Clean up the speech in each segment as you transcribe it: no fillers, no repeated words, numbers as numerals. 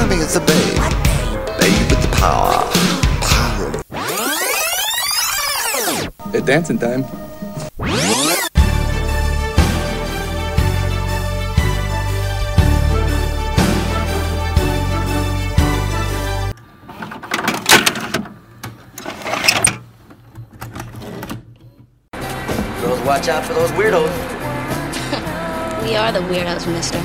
me, it's a babe. Babe with the power. It's dancing time. Girls, watch out for those weirdos. We are the weirdos, mister.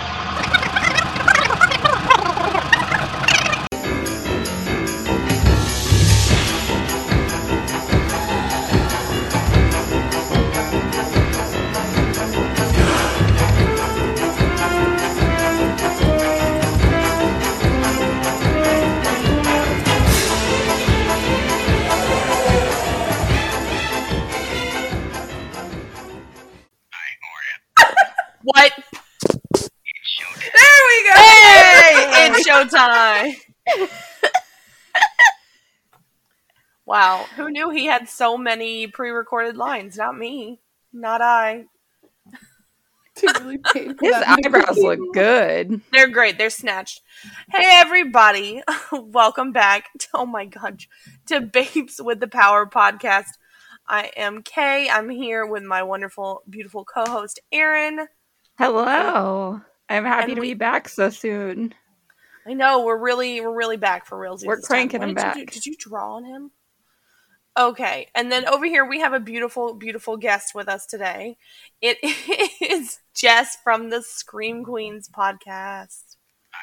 What? There we go! Hey! It's showtime! Wow. Who knew he had so many pre-recorded lines? Not me. Not I. His eyebrows look good. They're great. They're snatched. Hey, everybody. Welcome back to Babes with the Power podcast. I am Kay. I'm here with my wonderful, beautiful co-host, Erin. Hello. I'm happy to be back so soon. I know, we're really back for real. We're cranking him back. Did you draw on him? Okay, and then over here we have a beautiful, beautiful guest with us today. It is Jess from the Scream Queens podcast.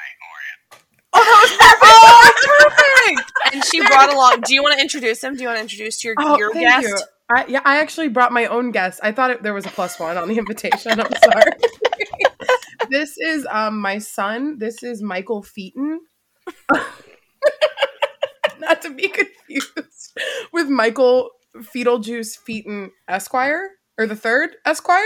Oh, perfect! And she brought along. Do you want to introduce him? Do you want to introduce your guest? You. I actually brought my own guest. I thought there was a +1 on the invitation. I'm sorry. This is my son. This is Michael Featon. Not to be confused with Michael Feetlejuice Featon Esquire, or the third Esquire.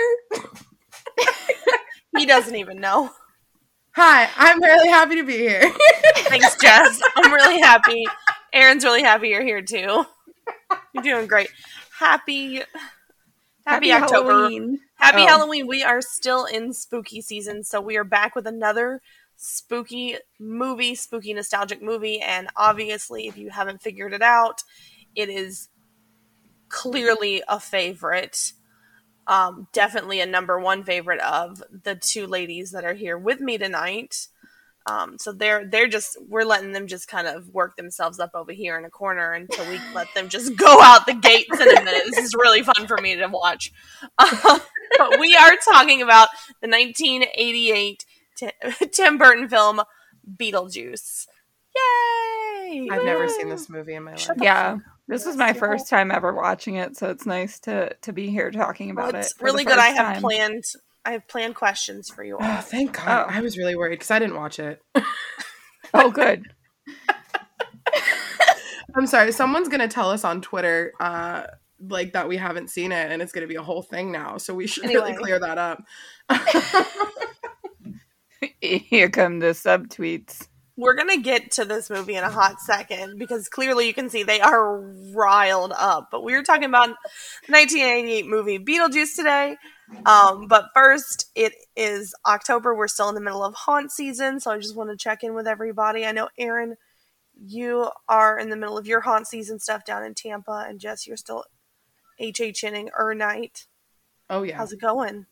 He doesn't even know. Hi, I'm really happy to be here. Thanks, Jess. I'm really happy. Erin's really happy you're here too. You're doing great. Happy October. Halloween. Happy Halloween. We are still in spooky season, so we are back with another spooky movie, spooky nostalgic movie, and obviously, if you haven't figured it out, it is clearly a favorite. Definitely a number one favorite of the two ladies that are here with me tonight. So we're letting them just kind of work themselves up over here in a corner until we let them just go out the gates in a minute. This is really fun for me to watch. But we are talking about the 1988 Tim Burton film Beetlejuice. Yay! I've never seen this movie in my life. Yeah, this is my first time ever watching it, so it's nice to be here talking about it. It's really good. I have planned questions for you all. Oh, thank God. I was really worried because I didn't watch it. Oh, good. I'm sorry. Someone's going to tell us on Twitter that we haven't seen it, and it's going to be a whole thing now. So we should really clear that up. Here come the subtweets. We're going to get to this movie in a hot second because clearly you can see they are riled up. But we were talking about the 1988 movie Beetlejuice today. But first, it is October. We're still in the middle of haunt season, so I just want to check in with everybody. I know, Erin, you are in the middle of your haunt season stuff down in Tampa, and Jess, you're still HHNing night. Oh, yeah. How's it going?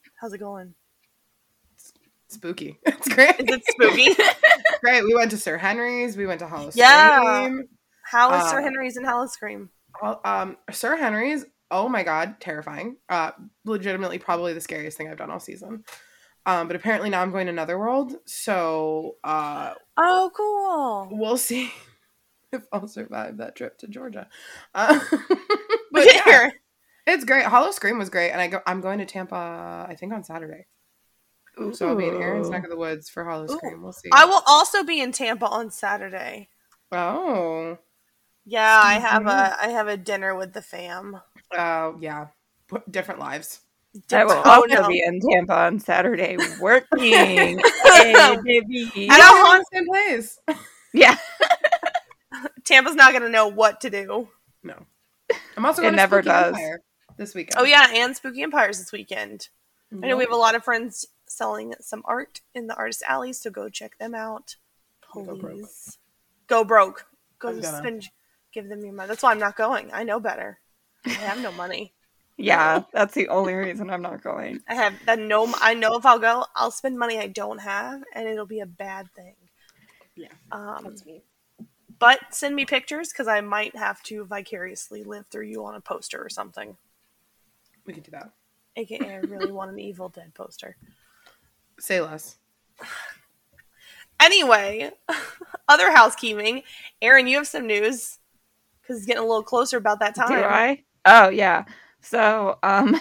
Spooky. It's great. Is it spooky? Great. We went to Sir Henry's. We went to Hollowscream. Yeah. How is Sir Henry's and Hollowscream? Sir Henry's, oh my God, terrifying. Legitimately probably the scariest thing I've done all season. But apparently now I'm going to Netherworld. So, oh, cool. We'll see if I'll survive that trip to Georgia. But yeah, it's great. Hollowscream was great. And I'm going to Tampa, I think on Saturday. Ooh. So I'll be in Erin's neck of the woods for Hollowscream. We'll see. I will also be in Tampa on Saturday. Oh. Yeah, I have a dinner with the fam. Oh, yeah. Different lives. I will also be in Tampa on Saturday working. Hey, baby. I don't want same place. Yeah. Tampa's not going to know what to do. No. I'm also going to Spooky Empire this weekend. Oh, yeah, and Spooky Empires this weekend. Mm-hmm. I know we have a lot of friends selling some art in the Artist Alley, so go check them out. Go broke. Please. Go broke. Go I'm gonna. spend. Give them your money. That's why I'm not going. I know better. I have no money. Yeah, that's the only reason I'm not going. I have that no. I know if I'll go, I'll spend money I don't have, and it'll be a bad thing. Yeah, that's me. But send me pictures because I might have to vicariously live through you on a poster or something. We could do that. AKA, I really want an Evil Dead poster. Say less. Anyway, other housekeeping. Aaron, you have some news because it's getting a little closer about that time. Do I? Oh, yeah. So,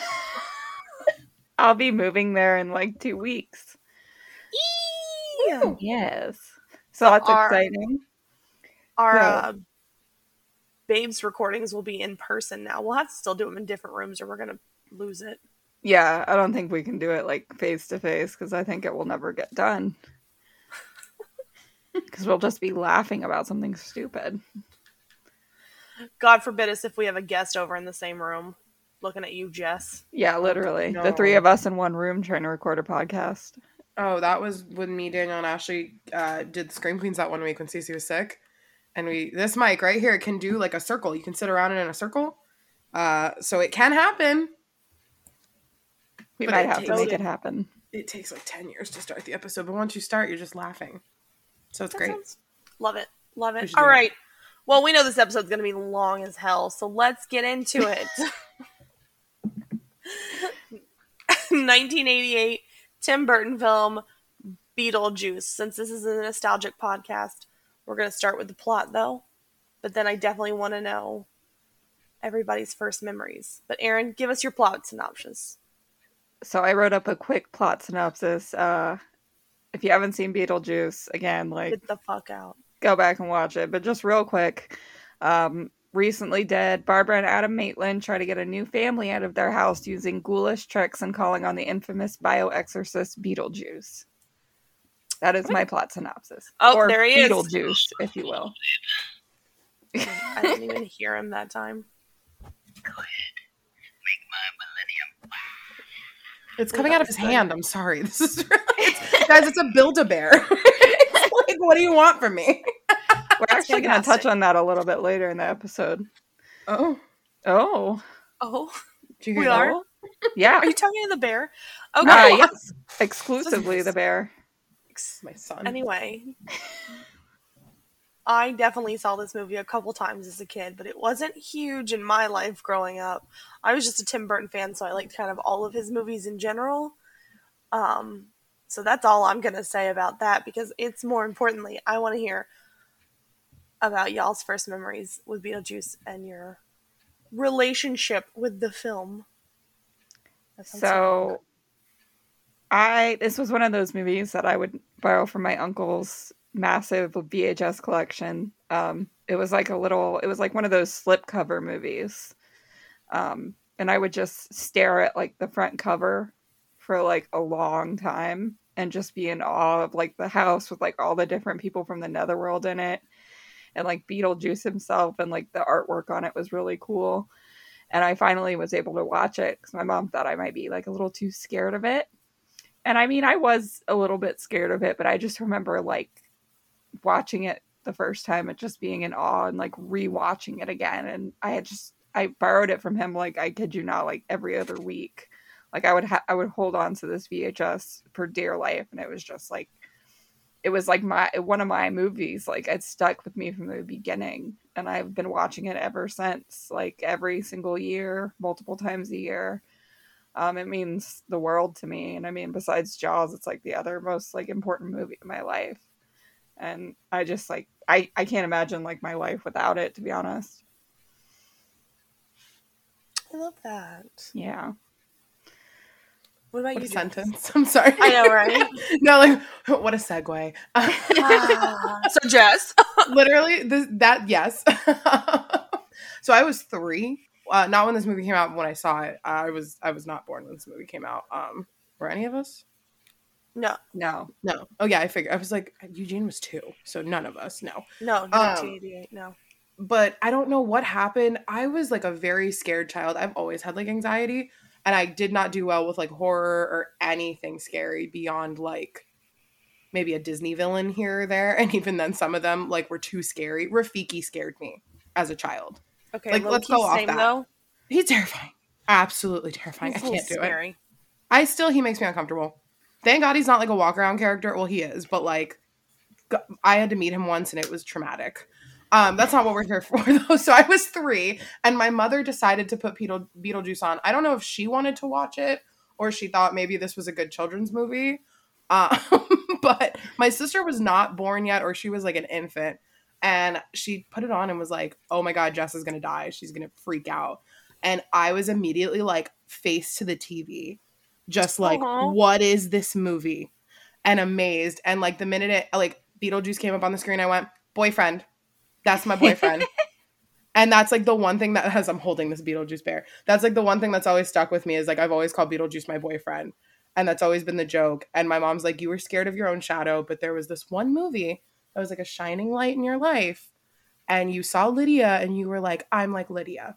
I'll be moving there in like 2 weeks. Eee! Yes. So that's exciting. Our Babes recordings will be in person now. We'll have to still do them in different rooms or we're going to lose it. Yeah, I don't think we can do it like face to face because I think it will never get done. Because we'll just be laughing about something stupid. God forbid us if we have a guest over in the same room. Looking at you, Jess. Yeah, literally. No. The three of us in one room trying to record a podcast. Oh, that was when me, Daniel, and Ashley did the Scream Queens that one week when Cece was sick. And this mic right here can do like a circle. You can sit around it in a circle. So it can happen. We But might it have to takes- make it happen. It takes like 10 years to start the episode. But once you start, you're just laughing. So it's great. Love it. Love We it. should All do it. right. Well, we know this episode's going to be long as hell, so let's get into it. 1988 Tim Burton film Beetlejuice. Since this is a nostalgic podcast, we're going to start with the plot, though. But then I definitely want to know everybody's first memories. But Aaron, give us your plot synopsis. So I wrote up a quick plot synopsis. If you haven't seen Beetlejuice, again, like, Get the fuck out. go back and watch it. But just real quick, recently dead Barbara and Adam Maitland try to get a new family out of their house using ghoulish tricks and calling on the infamous bioexorcist Beetlejuice. That is my plot synopsis. Oh, or there he is. Beetlejuice, if you will. I didn't even hear him that time. It's coming out of his hand. I'm sorry. This is guys, it's a Build-A-Bear. It's like, what do you want from me? We're actually going to touch on that a little bit later in the episode. Oh. Oh. Oh, Did you hear we that? are? Yeah. Are you talking to the bear? Okay. Yes. Exclusively the bear. My son. Anyway, I definitely saw this movie a couple times as a kid, but it wasn't huge in my life growing up. I was just a Tim Burton fan, so I liked kind of all of his movies in general. So that's all I'm going to say about that, because it's more importantly, I want to hear about y'all's first memories with Beetlejuice and your relationship with the film. So this was one of those movies that I would borrow from my uncle's massive VHS collection. It was like one of those slipcover movies. And I would just stare at like the front cover for like a long time and just be in awe of like the house with like all the different people from the Netherworld in it. And like Beetlejuice himself, and like the artwork on it was really cool. And I finally was able to watch it because my mom thought I might be like a little too scared of it. And I mean, I was a little bit scared of it, but I just remember like watching it the first time and just being in awe and like rewatching it again. And I borrowed it from him, like, I kid you not, like every other week. Like I would hold on to this VHS for dear life. And it was just like, it was like one of my movies. Like it stuck with me from the beginning, and I've been watching it ever since, like every single year, multiple times a year. It means the world to me. And I mean, besides Jaws, it's like the other most like important movie in my life. And I just like, I can't imagine like my life without it, to be honest. I love that. Yeah. What about What a you, Jess? sentence. I'm sorry. I know, right? No, like, what a segue. So, Jess. Literally, yes. So I was 3. Not when this movie came out, but when I saw it. I was not born when this movie came out. Were any of us? No. No. No. Oh yeah, I figured. I was like, Eugene was 2, so none of us. No. No, 1988, no. But I don't know what happened. I was like a very scared child. I've always had like anxiety, and I did not do well with like horror or anything scary beyond like maybe a Disney villain here or there, and even then some of them like were too scary. Rafiki scared me as a child. Okay, Like, let's go off that. Though. He's terrifying. Absolutely terrifying. He's I can't do scary. it. He makes me uncomfortable. Thank God he's not like a walk around character. Well, he is, but like I had to meet him once and it was traumatic. That's not what we're here for though. So I was 3 and my mother decided to put Beetlejuice on. I don't know if she wanted to watch it or she thought maybe this was a good children's movie. But my sister was not born yet, or she was like an infant, and she put it on and was like, oh my God, Jess is going to die. She's going to freak out. And I was immediately like face to the TV, just like, what is this movie? And amazed. And like the minute it like Beetlejuice came up on the screen, I went, boyfriend. That's my boyfriend. And that's like the one thing that, as I'm holding this Beetlejuice bear, that's like the one thing that's always stuck with me is like I've always called Beetlejuice my boyfriend. And that's always been the joke. And my mom's like, you were scared of your own shadow, but there was this one movie that was like a shining light in your life. And you saw Lydia and you were like, I'm like Lydia.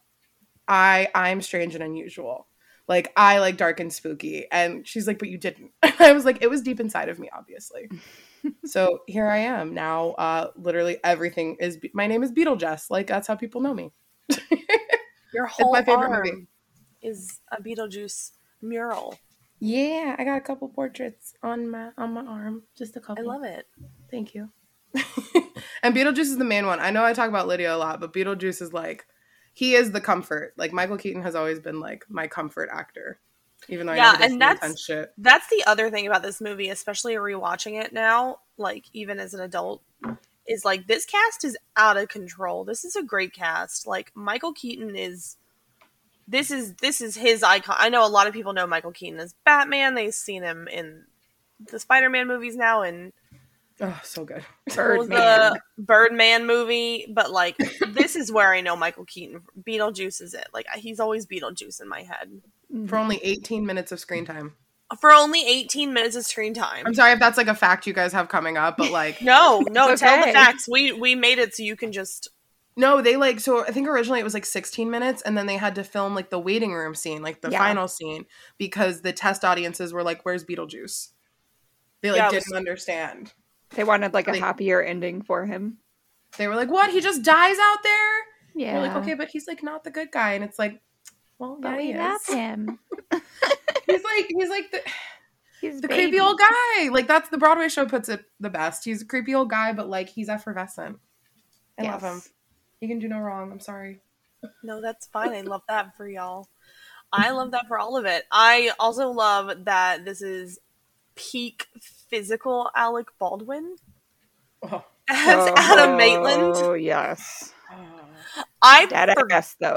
I'm strange and unusual. Like, I like dark and spooky. And she's like, but you didn't. I was like, it was deep inside of me, obviously. So here I am now. Literally everything is, my name is Beetlejuice. Like, that's how people know me. Your whole my favorite arm movie. is a Beetlejuice mural. Yeah, I got a couple portraits on my arm. Just a couple. I love it. Thank you. And Beetlejuice is the main one. I know I talk about Lydia a lot, but Beetlejuice is like, he is the comfort. Like, Michael Keaton has always been like my comfort actor. Even though I know he does some intense shit. That's the other thing about this movie, especially rewatching it now, like even as an adult, is like this cast is out of control. This is a great cast. Like Michael Keaton is this is his icon. I know a lot of people know Michael Keaton as Batman. They've seen him in the Spider-Man movies now, and oh, so good. The Birdman movie. But like, this is where I know Michael Keaton. Beetlejuice is it. Like, he's always Beetlejuice in my head. For only 18 minutes of screen time. For only 18 minutes of screen time. I'm sorry if that's like a fact you guys have coming up, but like, no, okay. Tell the facts. We made it so you can just. No, they like, so I think originally it was like 16 minutes and then they had to film like the waiting room scene, like the final scene, because the test audiences were like, where's Beetlejuice? They like didn't understand. They wanted like a happier ending for him. They were like, what? He just dies out there? Yeah. We're like, okay, but he's like not the good guy. And it's like, well, yeah, he love is. him. he's like the creepy old guy. Like, that's the Broadway show puts it the best. He's a creepy old guy, but like he's effervescent. I love him. He can do no wrong. I'm sorry. No, that's fine. I love that for y'all. I love that for all of it. I also love that this is peak physical Alec Baldwin as Adam Maitland. Oh, yes. I Badass, though.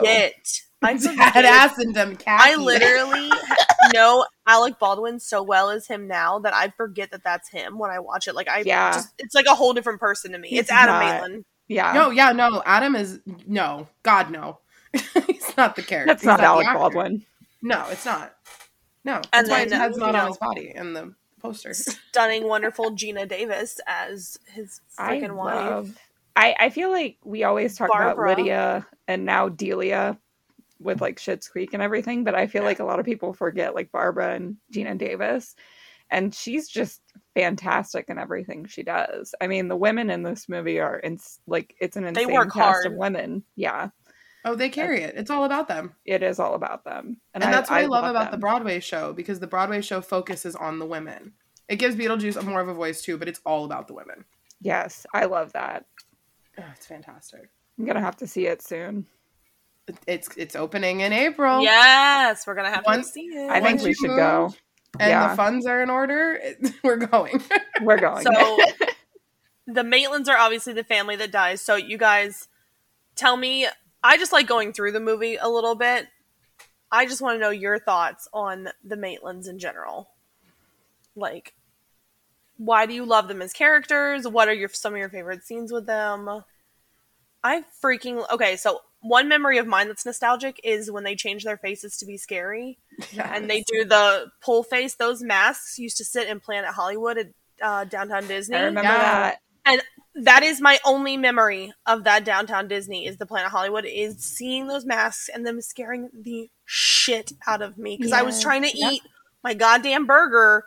Badass and dumb cat. I literally know Alec Baldwin so well as him now that I forget that that's him when I watch it. Like, it's like a whole different person to me. It's Adam Maitland. Yeah. No. Adam is no. God, no. He's not the character. That's not Alec Baldwin. No, it's not. No, And that's why then, his head's not on his body in the poster. Stunning, wonderful Gina Davis as his freaking wife. I feel like we always talk Barbara. about Lydia and now Delia with like Schitt's Creek and everything, but I feel like a lot of people forget like Barbara and Gina Davis, and she's just fantastic in everything she does. I mean, the women in this movie are it's an insane work cast hard. of women. Yeah. Oh, they carry it. It's all about them. It is all about them. And that's what I love about the Broadway show, because the Broadway show focuses on the women. It gives Beetlejuice more of a voice too, but it's all about the women. Yes, I love that. Oh, it's fantastic. I'm gonna have to see it soon. It's opening in April. Yes, we're gonna have to see it. I think we should go. And the funds are in order. We're going. We're going. So the Maitlands are obviously the family that dies. So you guys tell me. I just like going through the movie a little bit. I just want to know your thoughts on the Maitlands in general. Like, why do you love them as characters? What are some of your favorite scenes with them? Okay, so one memory of mine that's nostalgic is when they change their faces to be scary. Yes. And they do the pull face. Those masks used to sit in Planet Hollywood at Downtown Disney. I remember that. And that is my only memory of that Downtown Disney, is the Planet Hollywood, is seeing those masks and them scaring the shit out of me. Because I was trying to eat my goddamn burger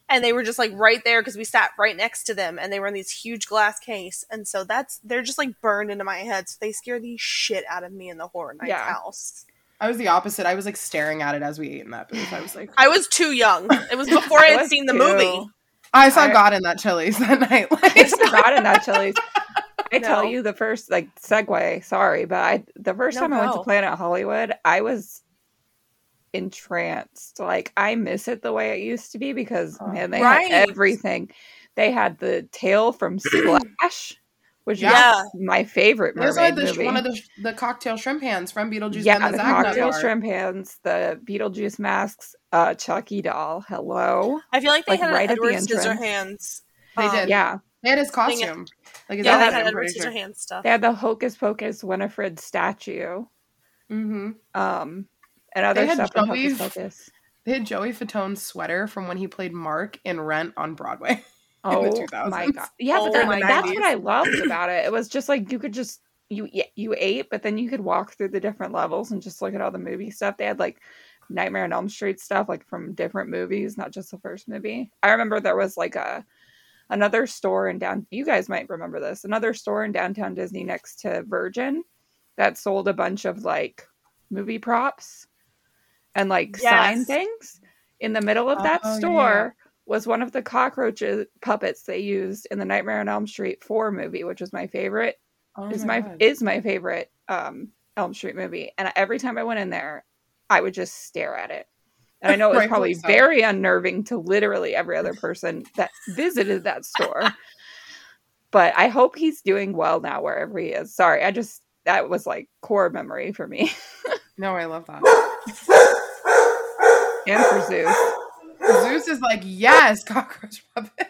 And they were just like right there because we sat right next to them, and they were in these huge glass case. And so they're just like burned into my head. So they scare the shit out of me in the Horror Nights house. I was the opposite. I was like staring at it as we ate in that booth. I was like, I was too young. It was before I had seen the movie. I saw God in that Chili's that night. I saw God in that Chili's. I No. tell you, the first segue. Sorry, but the first time I went to Planet Hollywood, I was entranced. Like, I miss it the way it used to be because man, they had everything. They had the tail from Splash, which is my favorite mermaid movie. One of the cocktail shrimp hands from Beetlejuice. Yeah, and the cocktail shrimp hands, the Beetlejuice masks, Chucky doll. Hello. I feel like they had right Edward at the entrance. Scissorhands. They did. Yeah. They had his costume. They had Edward Scissorhands stuff. They had the Hocus Pocus Winifred statue. Mm-hmm. And other stuff from Hocus Pocus. They had Joey Fatone's sweater from when he played Mark in Rent on Broadway. Oh in the 2000s. my god! Yeah, but that's what I loved about it. It was just like you could just you ate, but then you could walk through the different levels and just look at all the movie stuff. They had like Nightmare on Elm Street stuff, like from different movies, not just the first movie. I remember there was like another store in down. You guys might remember this. Another store in downtown Disney next to Virgin that sold a bunch of like movie props and like sign things. In the middle of that store was one of the cockroach puppets they used in the Nightmare on Elm Street 4 movie, which is my favorite. Is my favorite Elm Street movie. And every time I went in there, I would just stare at it. And I know it was probably very unnerving to literally every other person that visited that store. But I hope he's doing well now wherever he is. Sorry, that was like core memory for me. No, I love that. And for Zeus. Zeus is like, yes, cockroach puppets.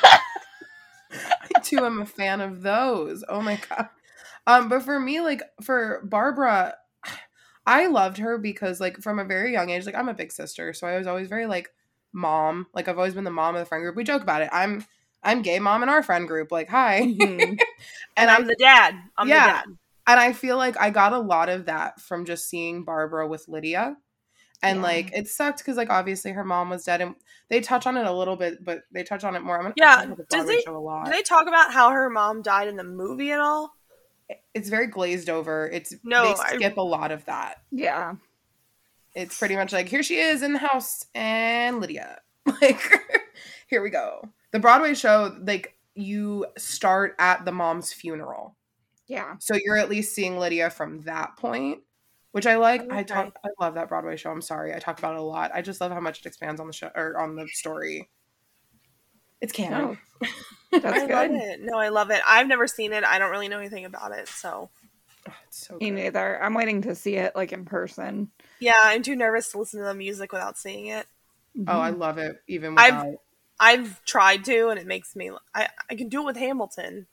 I too am a fan of those. Oh my god. But for me, like for Barbara, I loved her because like from a very young age, like I'm a big sister, so I was always very like mom. Like I've always been the mom of the friend group. We joke about it. I'm gay mom in our friend group. Like hi, and I'm the dad. I'm the dad. And I feel like I got a lot of that from just seeing Barbara with Lydia. And, like, it sucked because, like, obviously her mom was dead. And they touch on it a little bit, but they touch on it more. I'm going to talk about the Broadway show a lot. Do they talk about how her mom died in the movie at all? It's very glazed over. They skip a lot of that. Yeah. It's pretty much like, here she is in the house and Lydia. Like, here we go. The Broadway show, like, you start at the mom's funeral. Yeah. So you're at least seeing Lydia from that point. Which I like. Okay. I love that Broadway show. I'm sorry. I talk about it a lot. I just love how much it expands on the show or on the story. It's canon. Oh, that's good. Love it. No, I love it. I've never seen it. I don't really know anything about it, so. Oh, it's so Me neither. I'm waiting to see it like in person. Yeah, I'm too nervous to listen to the music without seeing it. Oh, I love it. Even without. I've tried to, and it makes me. I can do it with Hamilton.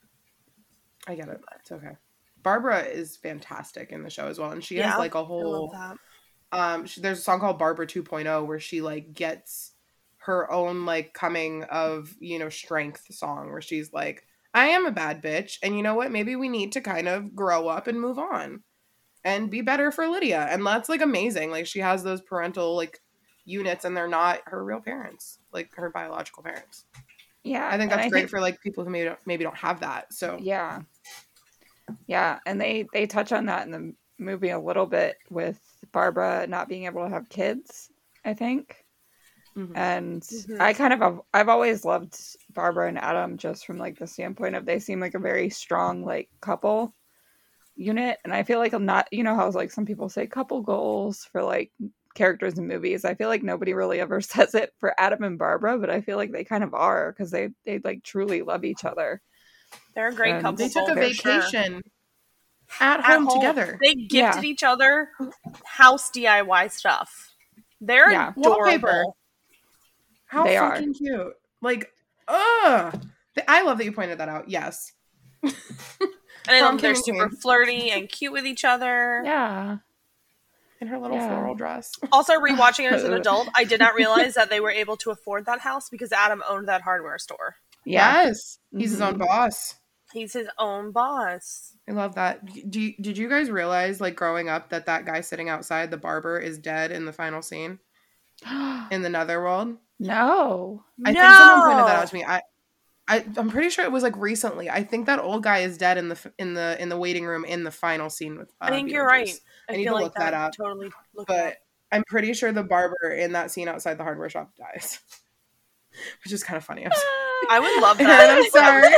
I get it. It's okay. Barbara is fantastic in the show as well, and she has like a whole. I love that. There's a song called Barbara 2.0 where she like gets her own like coming of strength song where she's like, I am a bad bitch, and you know what? Maybe we need to kind of grow up and move on, and be better for Lydia, and that's like amazing. Like she has those parental like units, and they're not her real parents, like her biological parents. Yeah, I think that's great for like people who maybe don't have that. So yeah. Yeah, and they touch on that in the movie a little bit with Barbara not being able to have kids, I think. Mm-hmm. And I've always loved Barbara and Adam just from like the standpoint of they seem like a very strong like couple unit, and I feel like I'm not, how like some people say couple goals for like characters in movies. I feel like nobody really ever says it for Adam and Barbara, but I feel like they kind of are because they like truly love each other. They're a great couple. They took a vacation at home together. They gifted each other house DIY stuff. They're adorable. Wallpaper. How fucking cute. Like, I love that you pointed that out. Yes. And I love they're super flirty and cute with each other. Yeah. In her little floral dress. Also, rewatching it as an adult, I did not realize that they were able to afford that house because Adam owned that hardware store. Yes. He's his own boss. He's his own boss. I love that. Did you guys realize, like, growing up that guy sitting outside, the barber, is dead in the final scene? In the Netherworld? No. I think someone pointed that out to me. I'm pretty sure it was like recently. I think that old guy is dead in the waiting room in the final scene with. I think you're right. I need to look that up. Totally look But it up. I'm pretty sure the barber in that scene outside the hardware shop dies, which is kind of funny. I'm sorry. I would love that. I'm sorry.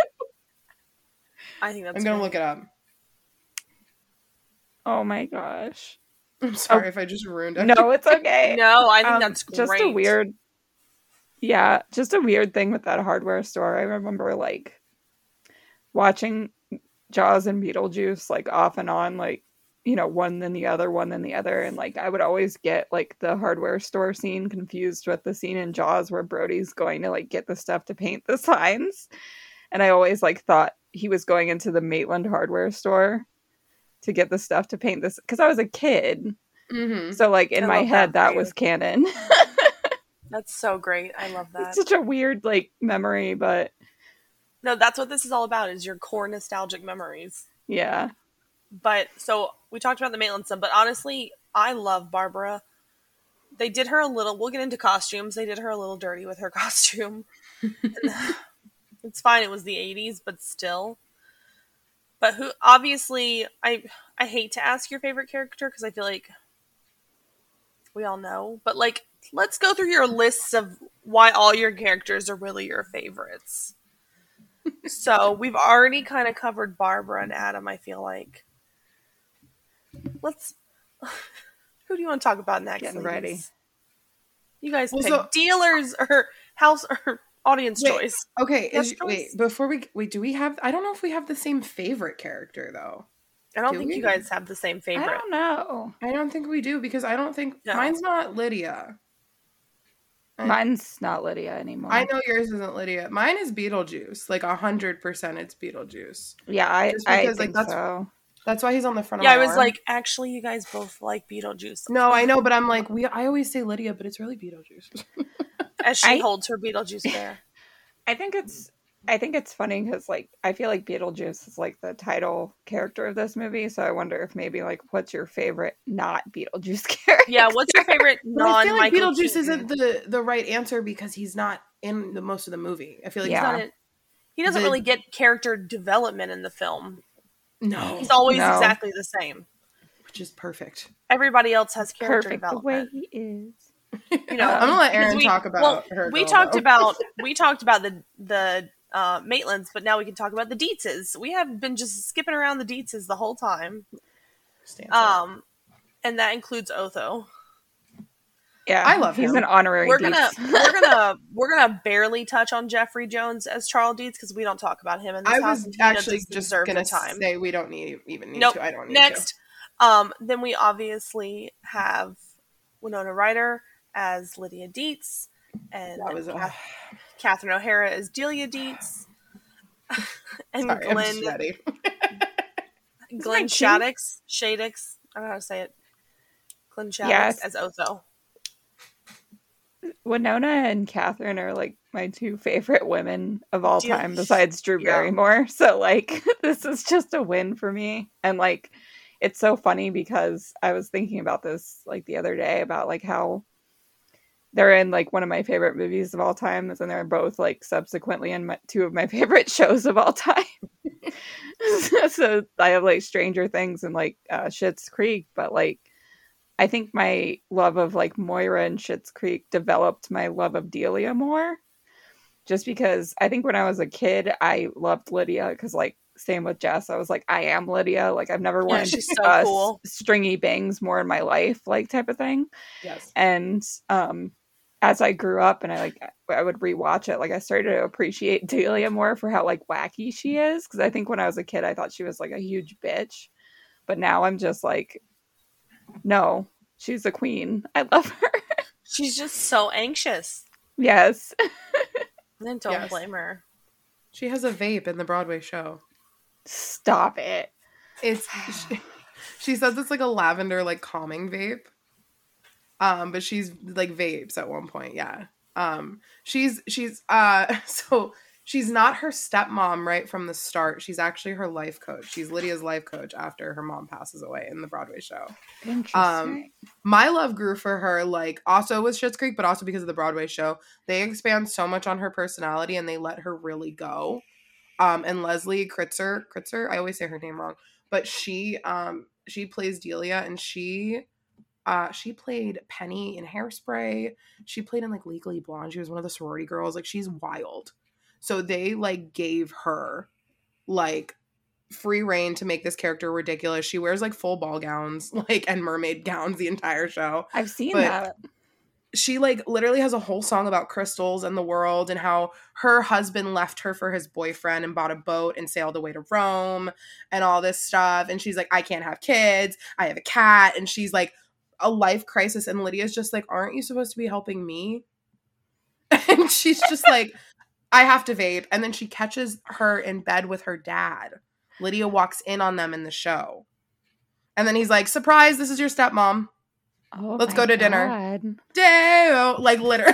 I think that's. I'm gonna great. look it up. Oh my gosh. I'm sorry if I just ruined it. No, it's okay. No, I think that's great. Just a weird thing with that hardware store. I remember like watching Jaws and Beetlejuice like off and on, like, you know, one then the other, and like I would always get like the hardware store scene confused with the scene in Jaws where Brody's going to like get the stuff to paint the signs, and I always like thought he was going into the Maitland hardware store to get the stuff to paint this, because I was a kid. Mm-hmm. So like in my head that was canon. That's so great. I love that. It's such a weird like memory, but no, that's what this is all about, is your core nostalgic memories. yeah. But so we talked about the Maitland son, but honestly, I love Barbara. They did her a little, we'll get into costumes. They did her a little dirty with her costume. It's fine. It was the 80s, but still. But who, obviously, I hate to ask your favorite character because I feel like we all know. But like, let's go through your lists of why all your characters are really your favorites. So we've already kind of covered Barbara and Adam, I feel like. Let's. Who do you want to talk about next? Getting ladies? ready. You guys pick so- dealers or house or audience choice. Okay, Guest choice? wait, before we do we have, I don't know if we have the same favorite character though. I don't Do think we? you guys have the same I favorite. don't know. I don't think we do, because I don't think No. mine's not Lydia. Mine's not Lydia anymore. I know yours isn't Lydia. Mine is Beetlejuice. Like 100% it's Beetlejuice. Yeah, I Just because, think like, so. That's why he's on the front Yeah, of I my was arm. like, actually, you guys both like Beetlejuice. No, I know, but I'm like, I always say Lydia, but it's really Beetlejuice. As she I- holds her Beetlejuice bear. I think it's funny because like I feel like Beetlejuice is like the title character of this movie, so I wonder if maybe like what's your favorite not Beetlejuice character? Yeah, what's your favorite But I feel like non-Michael Beetlejuice Keaton? isn't the right answer because he's not in the most of the movie. I feel like Yeah. He doesn't The- really get character development in the film. no, He's always No. exactly the same. which is perfect. Everybody else has character Perfect the way development. he is. You know, I'm gonna let because Erin talk about well, her. We girl, talked though. about the Maitlands, but now we can talk about the Dietzes. We have been just skipping around the Dietzes the whole time. Stands up. And that includes Otho. Yeah, I love He's him. an honorary. We're Dietz. we're gonna barely touch on Jeffrey Jones as Charles Dietz because we don't talk about him in this I house. was He actually doesn't just deserve gonna the time. say we don't even need Nope. to. I don't need Next, then we obviously have Winona Ryder as Lydia Dietz, and That was Catherine O'Hara as Delia Dietz, and Sorry, I'm Glenn sweaty. Glenn Shaddix. I don't know how to say it. Glenn Shaddix Yes. as Otho. Winona and Catherine are like my two favorite women of all Yeah. time besides Drew Yeah. Barrymore. So like this is just a win for me. And like it's so funny because I was thinking about this like the other day about like how they're in like one of my favorite movies of all time, and they're both like subsequently in two of my favorite shows of all time. So I have like Stranger Things and like Schitt's Creek, but like I think my love of like Moira and Schitt's Creek developed my love of Delia more. Just because I think when I was a kid, I loved Lydia because like same with Jess, I was like, I am Lydia. Like I've never wanted she's so cool. stringy bangs more in my life, like type of thing. Yes. And as I grew up and I would rewatch it, like I started to appreciate Delia more for how like wacky she is. Because I think when I was a kid, I thought she was like a huge bitch, but now I'm just like, no, she's a queen. I love her. She's just so anxious. Yes. And don't Yes. blame her. She has a vape in the Broadway show. Stop it. It's she says it's like a lavender like calming vape. But she's like vapes at one point, yeah. She's so She's not her stepmom right from the start. She's actually her life coach. She's Lydia's life coach after her mom passes away in the Broadway show. Interesting. My love grew for her, like, also with Schitt's Creek, but also because of the Broadway show. They expand so much on her personality and they let her really go. And Leslie Kritzer, I always say her name wrong, but she plays Delia, and she played Penny in Hairspray. She played in, like, Legally Blonde. She was one of the sorority girls. Like, she's wild. So they, like, gave her, like, free reign to make this character ridiculous. She wears, like, full ball gowns, like, and mermaid gowns the entire show. I've seen that. She, like, literally has a whole song about crystals and the world and how her husband left her for his boyfriend and bought a boat and sailed away to Rome and all this stuff. And she's like, I can't have kids. I have a cat. And she's, like, a life crisis. And Lydia's just like, aren't you supposed to be helping me? And she's just like, I have to vape. And then she catches her in bed with her dad. Lydia walks in on them in the show. And then he's like, surprise, this is your stepmom. Oh, let's go to dinner. God. Like, literally.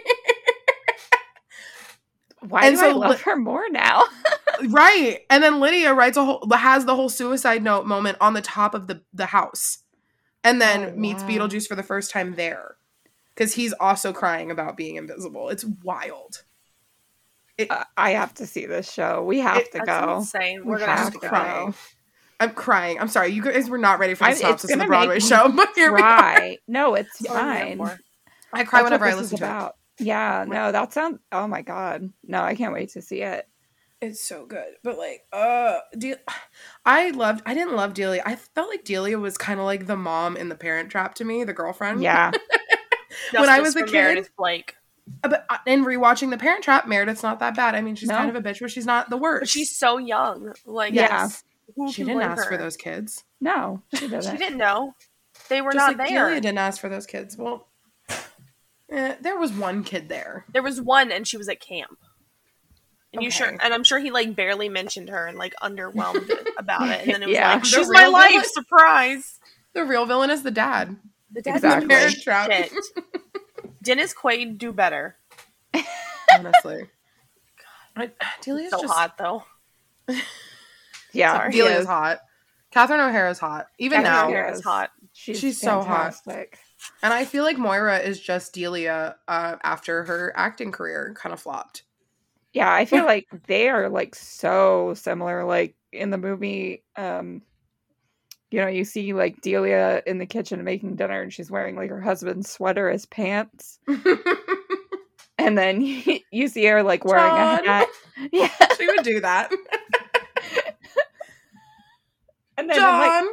Why do I love her more now? Right. And then Lydia has the whole suicide note moment on the top of the house. And then meets Beetlejuice for the first time there. Because he's also crying about being invisible. It's wild. I have to see this show. We have to go. Insane. We're gonna have to go. I'm crying. I'm sorry. You guys were not ready for the synopsis of the Broadway show, but here we are. No, it's fine. I cry whenever I listen to it. Yeah, no, that sounds... Oh my God. No, I can't wait to see it. It's so good. But, like, I didn't love Delia. I felt like Delia was kind of like the mom in The Parent Trap to me, the girlfriend. Yeah. When I was a kid. Meredith Blake. But in rewatching The Parent Trap, Meredith's not that bad. I mean, she's kind of a bitch, but she's not the worst. But she's so young. Like, yes. She didn't ask for those kids. No, she didn't. She didn't know. They were just not like there. Delia didn't ask for those kids. Well, there was one kid there. There was one, and she was at camp. And and I'm sure he, like, barely mentioned her and, like, underwhelmed about it. And then it was like, she's my life, surprise. The real villain is the dad. The dad's exactly. The Parent Trap. Dennis Quaid do better. Honestly. Delia's so just hot, though. Yeah, Delia's hot. Catherine O'Hara's hot. Even now, O'Hara's hot. She's so hot. And I feel like Moira is just Delia after her acting career kind of flopped. Yeah, I feel like they are, like, so similar. Like, in the movie, you see, like, Delia in the kitchen making dinner, and she's wearing, like, her husband's sweater as pants. And then you see her, like, wearing a hat. Yeah. She would do that. And then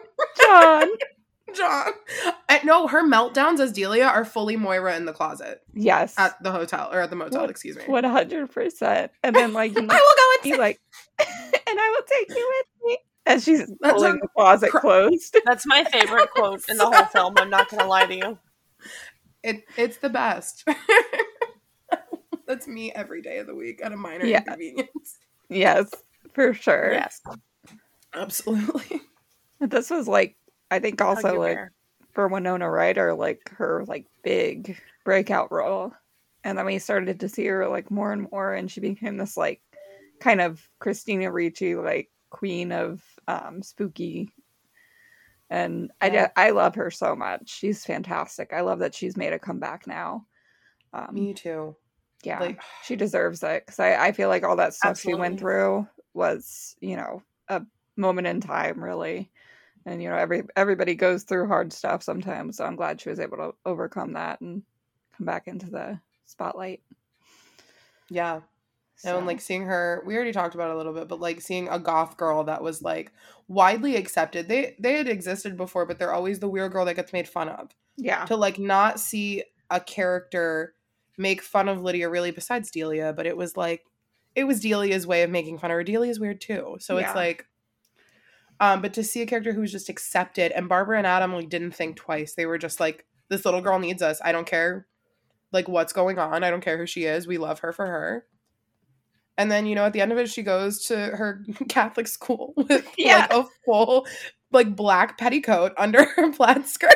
John. No, her meltdowns as Delia are fully Moira in the closet. Yes. At the hotel, or at the motel, excuse me. 100%. And then, like, I will go and be like, and I will take you with me. As she's pulling the closet closed. That's my favorite quote in the whole film. I'm not going to lie to you. It's the best. That's me every day of the week at a minor inconvenience. Yes, for sure. Yes. Absolutely. This was, like, I think also, like, for Winona Ryder, like, her, like, big breakout role. And then we started to see her, like, more and more, and she became this, like, kind of Christina Ricci, like, queen of spooky. And I love her so much. She's fantastic. I love that she's made a comeback now. Me too. Yeah, like, she deserves it, because I feel like all that stuff she went through was, a moment in time, really. And, everybody goes through hard stuff sometimes, so I'm glad she was able to overcome that and come back into the spotlight. Yeah. So. And, like, seeing her, we already talked about it a little bit, but, like, seeing a goth girl that was, like, widely accepted. They had existed before, but they're always the weird girl that gets made fun of. Yeah. To, like, not see a character make fun of Lydia, really, besides Delia, but it was, like, it was Delia's way of making fun of her. Delia's weird, too. So it's, like, but to see a character who was just accepted, and Barbara and Adam, like, didn't think twice. They were just, like, this little girl needs us. I don't care, like, what's going on. I don't care who she is. We love her for her. And then, at the end of it, she goes to her Catholic school with, like, a full, like, black petticoat under her plaid skirt.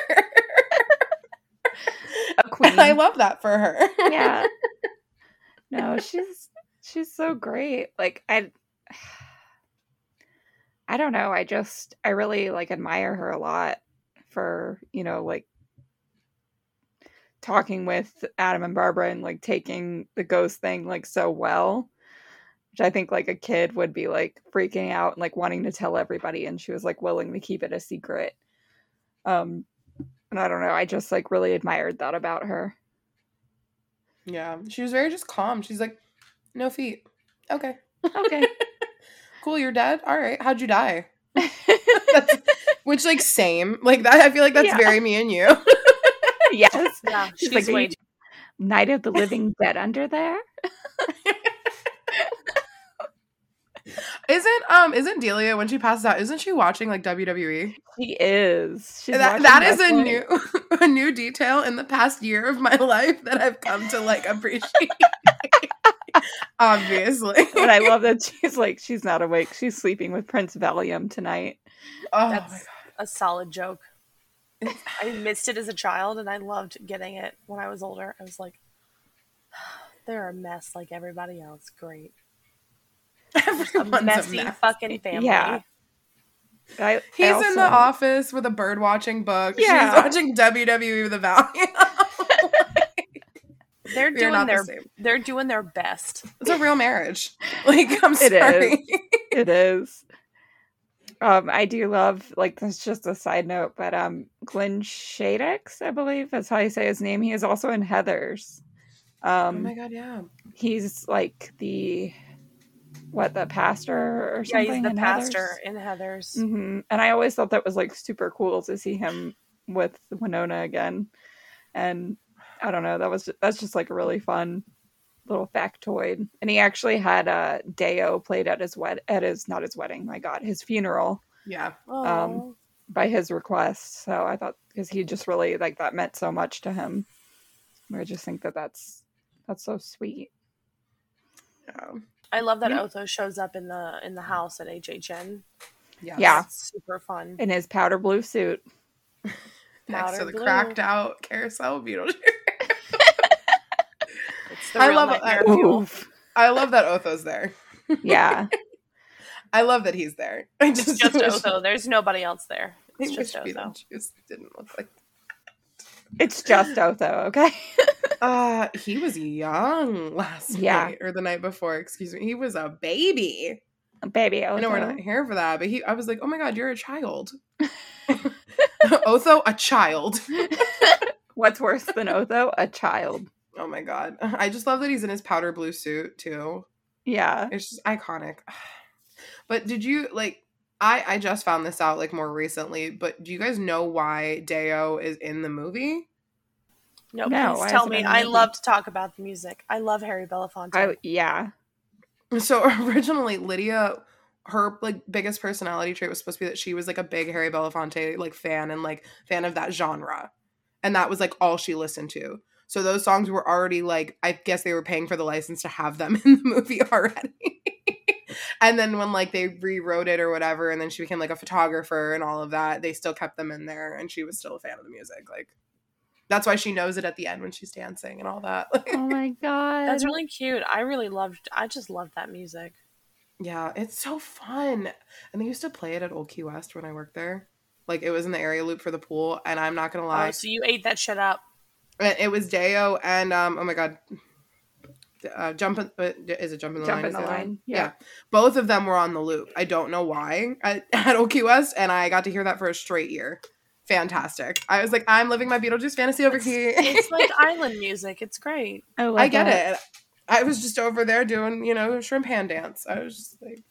A queen. And I love that for her. Yeah. No, she's She's so great. Like I don't know. I really like admire her a lot for, like talking with Adam and Barbara and like taking the ghost thing like so well, which I think like a kid would be like freaking out and like wanting to tell everybody, and she was like willing to keep it a secret. And I don't know, I just like really admired that about her. Yeah, she was very just calm. She's like, no feet. Okay. Cool, you're dead? All right. How'd you die? Which, like, same. Like, that. I feel like that's very me and you. Yes. Yeah, She's like, way Night of the Living Dead under there? Isn't Delia, when she passes out, isn't she watching, like, WWE? She is. That is a new detail in the past year of my life that I've come to, like, appreciate. Obviously. But I love that she's not awake. She's sleeping with Prince Valium tonight. Oh, That's a solid joke. I missed it as a child, and I loved getting it when I was older. I was like, they're a mess like everybody else. Great. Everyone's a messy fucking family. Yeah. He's in the office with a bird watching book. Yeah. She's watching WWE with a Valium. They're doing their best. It's a real marriage. Like, I'm sorry. It is. I do love, like, that's just a side note, but Glenn Shadix, I believe that's how you say his name. He is also in Heathers. Oh my god, yeah. He's like the pastor or something? Yeah, he's the pastor in Heathers. Mm-hmm. And I always thought that was like super cool to see him with Winona again. And I don't know, that's just like a really fun little factoid. And he actually had Deo played at his his funeral. Yeah. By his request. So I thought, because he just really, like, that meant so much to him. I just think that's so sweet. Yeah. I love that Otho shows up in the house at HHN. Yeah. It's super fun. In his powder blue suit. Next to the cracked out carousel Beetlejuice. I love it. I love that Otho's there. Yeah. I love that he's there. It's just Otho. There's nobody else there. It's just Otho. Beetlejuice didn't look like It's just Otho, okay? He was young last night, or the night before, excuse me. He was a baby. Baby Otho. I know we're not here for that, but I was like, oh my god, you're a child. Otho, a child. What's worse than Otho? A child. Oh my god. I just love that he's in his powder blue suit, too. Yeah. It's just iconic. But did you, like, I just found this out, like, more recently, but do you guys know why Deo is in the movie? No, please tell me. I love to talk about the music. I love Harry Belafonte. Yeah. So originally, Lydia, her, like, biggest personality trait was supposed to be that she was, like, a big Harry Belafonte, like, fan and, like, fan of that genre. And that was, like, all she listened to. So those songs were already, like, I guess they were paying for the license to have them in the movie already. And then when, like, they rewrote it or whatever, and then she became, like, a photographer and all of that, they still kept them in there, and she was still a fan of the music. Like, that's why she knows it at the end when she's dancing and all that. Oh my god. That's really cute. I just loved that music. Yeah, it's so fun. And they used to play it at Old Key West when I worked there. Like, it was in the area loop for the pool, and I'm not gonna lie. Oh, so you ate that shit up. It was Deo and, oh my god, Jumping the Line? Yeah. Both of them were on the loop. I don't know why at Old Key West, and I got to hear that for a straight year. Fantastic. I was like, I'm living my Beetlejuice fantasy over here. It's like island music. It's great. I get it. I was just over there doing, shrimp hand dance. I was just like,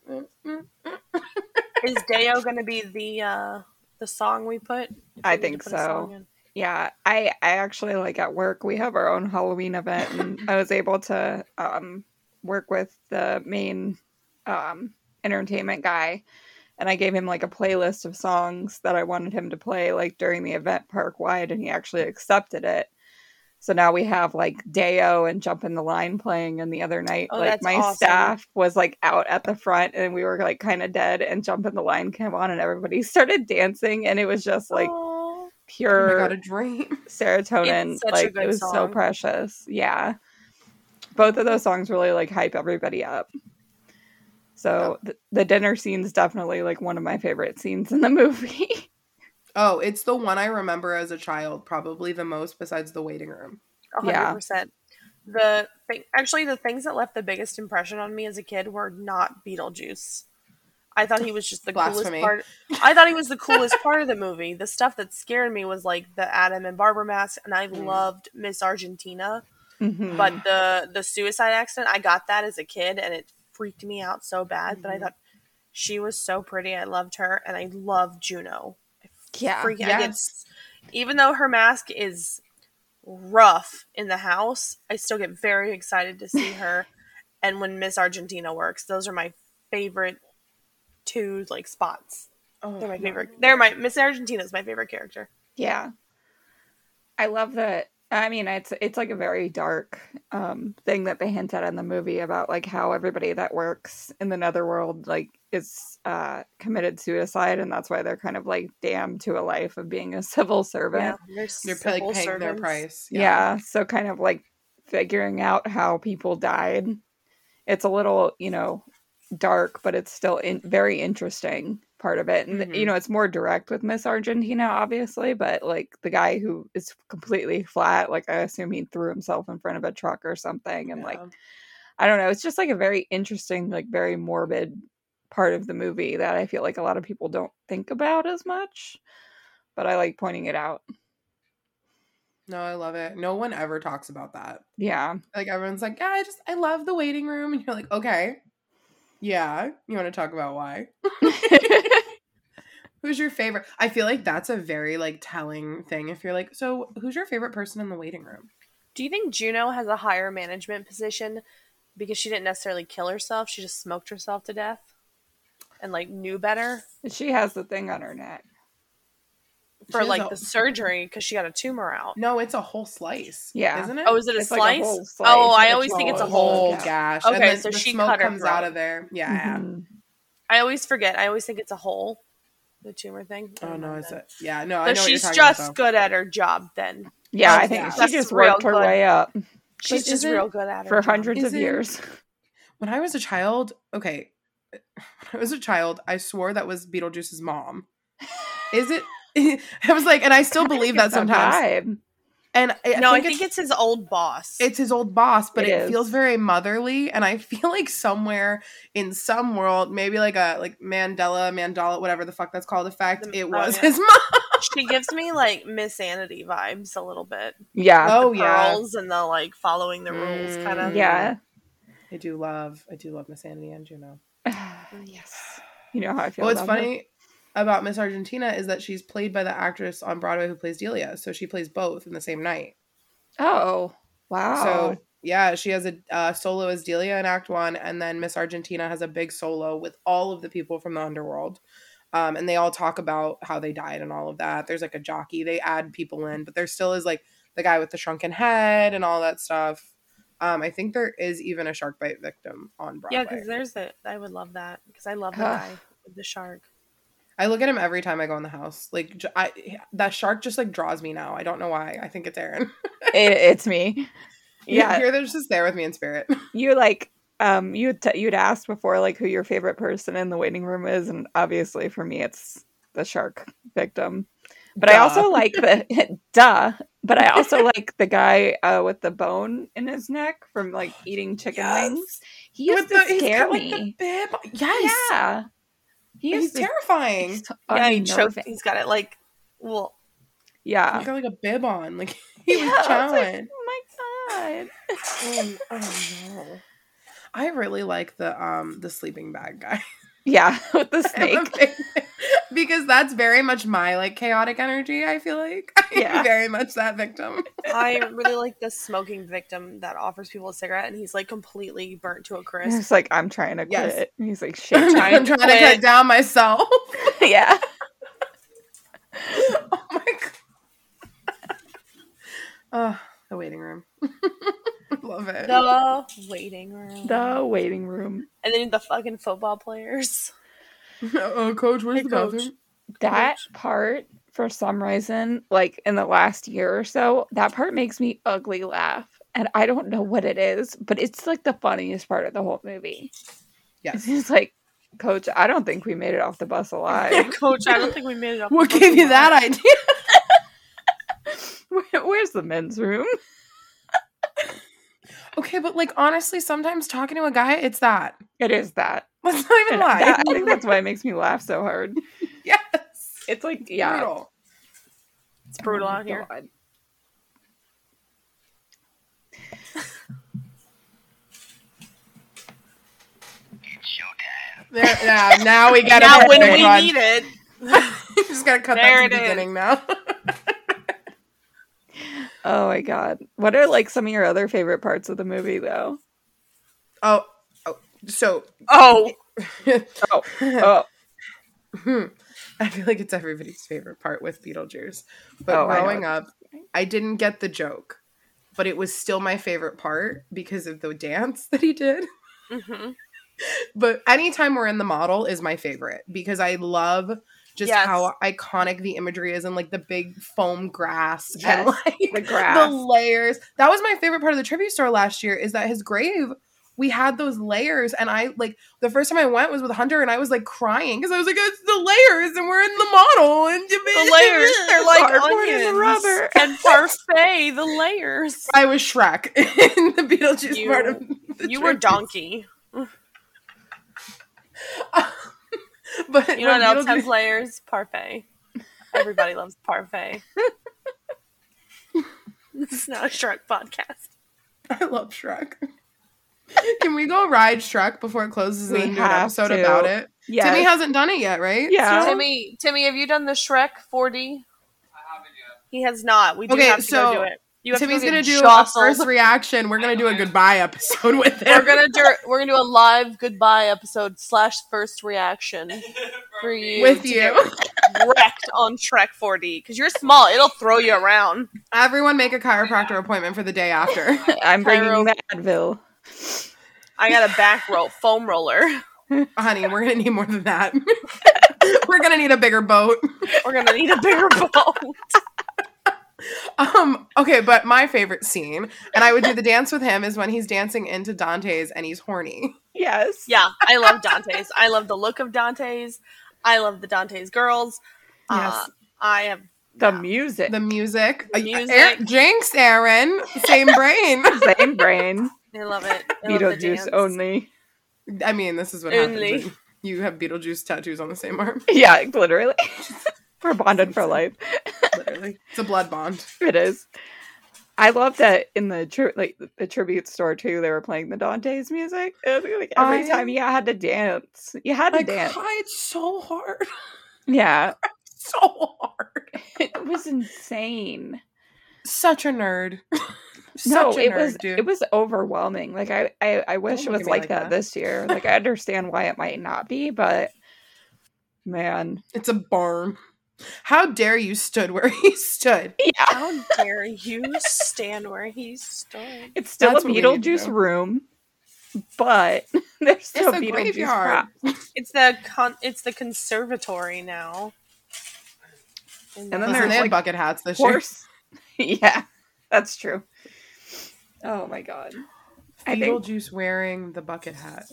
Is Deo going to be the song we put? I think so. Yeah, I actually, like, at work, we have our own Halloween event, and I was able to work with the main entertainment guy, and I gave him, like, a playlist of songs that I wanted him to play, like, during the event park-wide, and he actually accepted it. So now we have, like, Deo and Jumpin' the Line playing, and the other night, like, my staff was, like, out at the front, and we were, like, kind of dead, and Jumpin' the Line came on, and everybody started dancing, and it was just, like, pure a dream. serotonin. It's such like, a good it was song. so precious. Yeah. both of those songs really like hype everybody up. So the dinner scene is definitely like one of my favorite scenes in the movie. Oh, it's the one I remember as a child, probably the most, besides the waiting room. 100%. The things that left the biggest impression on me as a kid were not Beetlejuice. I thought he was just the coolest part. I thought he was the coolest part of the movie. The stuff that scared me was like the Adam and Barbara mask, and I loved Miss Argentina. Mm-hmm. But the suicide accident, I got that as a kid, and it freaked me out so bad. But I thought she was so pretty. I loved her, and I loved Juno. Even though her mask is rough in the house, I still get very excited to see her. And when Miss Argentina works, those are my favorite two like spots. They're my favorite. Miss Argentina is my favorite character. Yeah, I love that. I mean, it's like a very dark thing that they hint at in the movie about like how everybody that works in the netherworld like is committed suicide, and that's why they're kind of like damned to a life of being a civil servant. Yeah, they're like paying their price. Yeah, so kind of like figuring out how people died. It's a little, dark, but it's still very interesting part of it. And it's more direct with Miss Argentina, obviously, but like the guy who is completely flat, like I assume he threw himself in front of a truck or something, and like I don't know, it's just like a very interesting, like very morbid part of the movie that I feel like a lot of people don't think about as much, but I like pointing it out. No, I love it. No one ever talks about that. Yeah, like everyone's like, yeah, I love the waiting room, and you're like, okay, yeah, you want to talk about why? Who's your favorite? I feel like that's a very like telling thing. If you're like, so who's your favorite person in the waiting room? Do you think Juno has a higher management position because she didn't necessarily kill herself? She just smoked herself to death and like knew better. She has the thing on her neck for like the surgery because she got a tumor out. No, it's a whole slice. Yeah, isn't it? Oh, is it a slice? Like a whole slice? Oh, I always think it's a whole gash. Okay, and then so the she smoke cut her comes throat. out of there. Yeah. Mm-hmm. I always forget. I always think it's a hole. The tumor thing. Oh no, is it? Yeah, no. So I know she's what you're just talking about, good at her job then. Yeah, I think she just worked her way up. She's just real good at her for job. hundreds of years. When I was a child, I swore that was Beetlejuice's mom. Is it? I was like, and I still believe that sometimes. And I think it's his old boss. It's his old boss, but it feels very motherly, and I feel like somewhere in some world, maybe like Mandela, whatever the fuck that's called, effect, it was his mom. She gives me like Miss Sanity vibes a little bit. Yeah. Oh yeah. Girls and the like following the rules kind of. Yeah. I do love Miss Sanity and Juno. Yes. You know how I feel. What's funny about Miss Argentina is that she's played by the actress on Broadway who plays Delia, so she plays both in the same night. Oh, wow. So yeah, she has a solo as Delia in Act 1, and then Miss Argentina has a big solo with all of the people from the underworld. And they all talk about how they died and all of that. There's like a jockey, they add people in, but there still is like the guy with the shrunken head and all that stuff. I think there is even a shark bite victim on Broadway. Yeah, because I would love that because I love the guy with the shark. I look at him every time I go in the house. Like that shark just like draws me now. I don't know why. I think it's Aaron. It's me. Yeah, you're just there with me in spirit. You like you'd asked before like who your favorite person in the waiting room is, and obviously for me it's the shark victim. But I also like the But I also like the guy with the bone in his neck from like eating chicken wings. He used to scare me. Like, the bib. Yes. Yeah. He's terrifying. He choked. He's got it like, well. Yeah. He's got like a bib on. Like he was chowing. Like, oh my god. Oh no. I really like the sleeping bag guy. Yeah, with the snake. Because that's very much my like chaotic energy, I feel like. I'm very much that victim. I really like the smoking victim that offers people a cigarette and he's like completely burnt to a crisp. He's like, I'm trying to quit. Yes. He's like, shit. I'm trying to cut down myself. Yeah. Oh my god. Oh, the waiting room. Love it. The waiting room. The waiting room. And then the fucking football players. Oh, coach, where's the bathroom? That part, for some reason, like in the last year or so, that part makes me ugly laugh and I don't know what it is, but it's like the funniest part of the whole movie. Yes. It's like, Coach, I don't think we made it off the bus alive. Coach, I don't think we made it up. What gave you that idea? Where's the men's room? Okay, but like honestly, sometimes talking to a guy, it's that. It is that. Let's not even lie. I think that's why it makes me laugh so hard. Yes. It's like, yeah. Brutal. It's brutal Oh my out here. God. There, yeah, now we get Now it. when we need it. Just gotta cut There that to it the is. beginning now. Oh my God. What are like some of your other favorite parts of the movie though? So Oh, Oh. I feel like it's everybody's favorite part with Beetlejuice. But Oh, I know growing what up, I didn't get the joke, but it was still my favorite part because of the dance that he did. mhm. But anytime we're in the model is my favorite because I love just Yes. how iconic the imagery is and like the big foam grass and Yes, like the grass. the layers. That was my favorite part of the tribute store last year is that his grave, we had those layers and I like the first time I went was with Hunter and I was like crying because I was like, it's the layers and we're in the model and The layers, they're like Cardboard and onions the rubber. and parfait. The layers. I was Shrek in the Beetlejuice You- part of the You were tribute. Donkey. But You know what when else has Beetlejuice- layers? Parfait. Everybody loves parfait. This is not a Shrek podcast. I love Shrek. Can we go ride Shrek before it closes We and do an have episode to. about it? Yes. Timmy hasn't done it yet, right? Yeah. Timmy, have you done the Shrek 4D? I haven't yet. He has not. We do Okay, have to so go do it. You have Timmy's to go gonna get do jostled. a first reaction. We're gonna do a goodbye episode with him. We're gonna do a live goodbye episode / first reaction for you with to you. get wrecked on Shrek 4D because you're small. It'll throw you around. Everyone make a chiropractor appointment for the day after. I'm bringing Cairo- the Advil. I got a back roll foam roller. Honey, we're gonna need more than that. We're gonna need a bigger boat. We're gonna need a bigger boat. Okay, but my favorite scene, and I would do the dance with him, is when he's dancing into Dante's and he's horny. Yes. Yeah, I love Dante's. I love the look of Dante's. I love the Dante's girls. Yes. I have The music. The music. Music. Jinx, Aaron. Same brain. Same brain. I love it. I love the Beetlejuice dance. only. I mean, this is what Only. happens when you have Beetlejuice tattoos on the same arm. Yeah, literally. We're bonded for life. Literally. It's a blood bond. It is. I love that in the the tribute store too. They were playing the Dante's music. It was like every time you had to dance, you had to I dance. cried so hard. Yeah, So hard. it was insane. Such a nerd. No, Such a it nerd, was dude. it was overwhelming. Like I wish Don't it look was at me like like that that. this year. Like I understand why it might not be, but man, It's a barn. How dare you stood where he stood? yeah, How dare you stand where he stood? it's still That's a what we need to Beetlejuice do. room, but there's still It's a Beetlejuice graveyard. props. It's the conservatory now. And then Listen, there's they had like bucket hats this year. horse. Yeah, that's true. Oh my god. I think Beetlejuice wearing the bucket hat.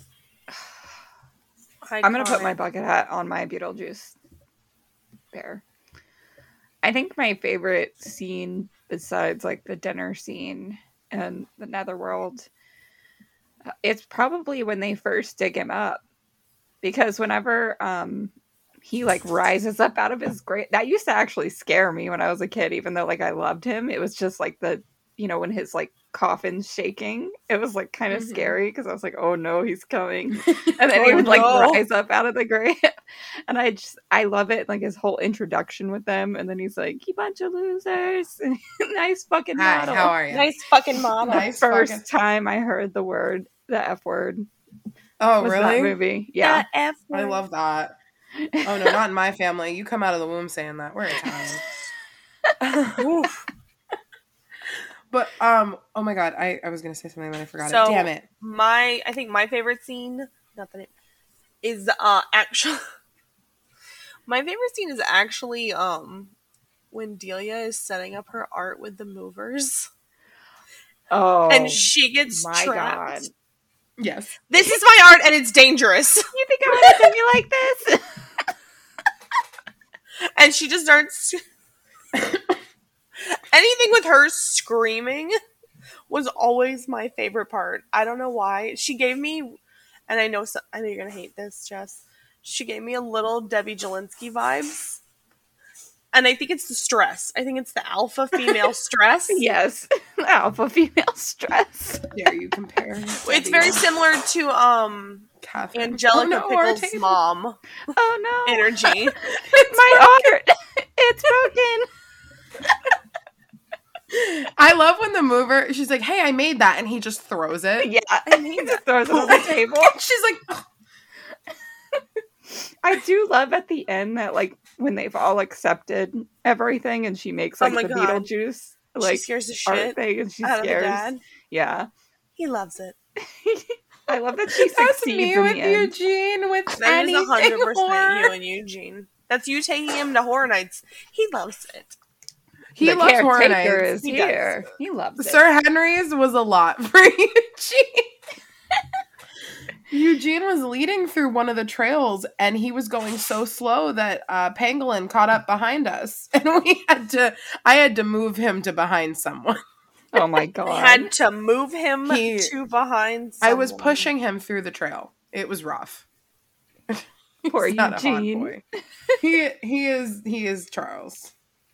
I'm gonna put my bucket hat on my Beetlejuice bear. I think my favorite scene, besides like the dinner scene and the Netherworld, it's probably when they first dig him up. Because whenever he like rises up out of his grave, that used to actually scare me when I was a kid, even though like I loved him. It was just like when his like coffin's shaking, it was like kind of scary because I was like, oh no, he's coming. And then he would like rise up out of the grave. And I love it, like his whole introduction with them. And then he's like, you bunch of losers. Nice fucking Hi, model. how are you? Nice fucking model. The Nice first fucking- time I heard the F word Oh, was that really? movie. Yeah. F I love that. Oh, no, not in my family. You come out of the womb saying that. We're Italian. But, oh my god, I was going to say something, but I forgot So- it. Damn it. I think my favorite scene, not that it is actually my favorite scene is actually when Delia is setting up her art with the movers. Oh, and she gets my trapped. God. Yes. This is my art, and it's dangerous. You think I want to do me like this? And she just starts. Anything with her screaming was always my favorite part. I don't know why. She gave me, and I know you're gonna hate this, Jess. She gave me a little Debbie Jelinski vibes, and I think it's the stress. I think it's the alpha female stress. Yes, alpha female stress. Dare you compare? It's very similar to Catherine. Angelica Oh, no, our Pickles' table. mom Oh no, energy. my art. It's broken. I love when the mover, she's like, hey, I made that. And he just throws it. Yeah, he just throws it on the table. She's like, I do love at the end that, like, when they've all accepted everything and she makes, like, Oh my the God. Beetlejuice, She like, scares the art shit thing, and she out of the scares. dad. Yeah. He loves it. I love that she that's succeeds me in with the end. Eugene with That is anything 100% horror. you and Eugene. That's you taking him to Horror Nights. He loves it. He The loves Horror caretaker Nights. is He does. here. He loves it. Sir Henry's was a lot for Eugene. Eugene was leading through one of the trails and he was going so slow that Pangolin caught up behind us and I had to move him to behind someone. Oh my I god. had to move him He- to behind I was someone. pushing him through the trail. It was rough. Poor He's not a hot Eugene. boy. He is Charles.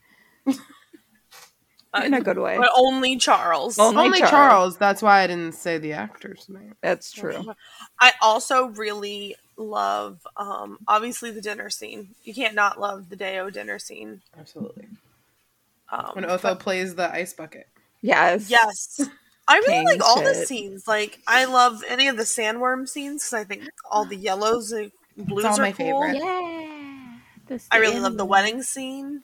In a good way. But only Charles. Only Charles. Charles. That's why I didn't say the actor's name. That's true. I also really love, obviously, the dinner scene. You can't not love the Deo dinner scene. Absolutely. When Otho but- plays the ice bucket. Yes. Yes. I really King like all the shit. scenes. Like, I love any of the sandworm scenes because I think all the yellows and blues all are my cool. favorite. Yeah. I really love the wedding scene.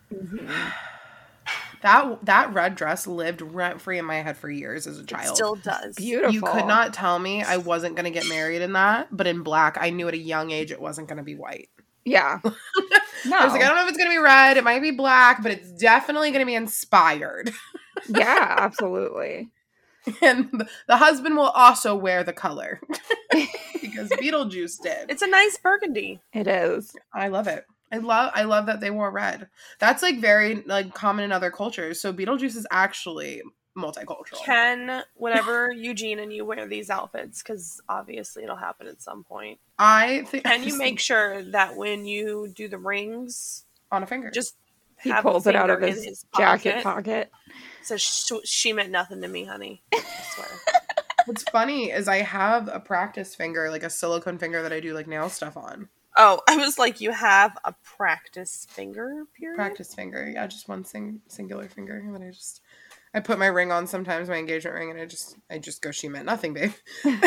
That red dress lived rent free in my head for years as a It child. still does. Beautiful. You could not tell me I wasn't going to get married in that, but in black, I knew at a young age it wasn't going to be white. Yeah. No. I was like, I don't know if it's going to be red. It might be black, but it's definitely going to be inspired. Yeah, absolutely. And the husband will also wear the color because Beetlejuice did. It's a nice burgundy. It is. I love it. I love that they wore red. That's like very like common in other cultures. So Beetlejuice is actually multicultural. Whenever Eugene and you wear these outfits, because obviously it'll happen at some point, I think can you make sure that when you do the rings, on a finger? just He have pulls the it out of finger in his jacket pocket. So she meant nothing to me, honey. I swear. What's funny is I have a practice finger, like a silicone finger that I do like nail stuff on. Oh, I was like, you have a practice finger, period? Practice finger, yeah, just one singular finger. And then I put my ring on sometimes, my engagement ring, and I just go, she meant nothing, babe.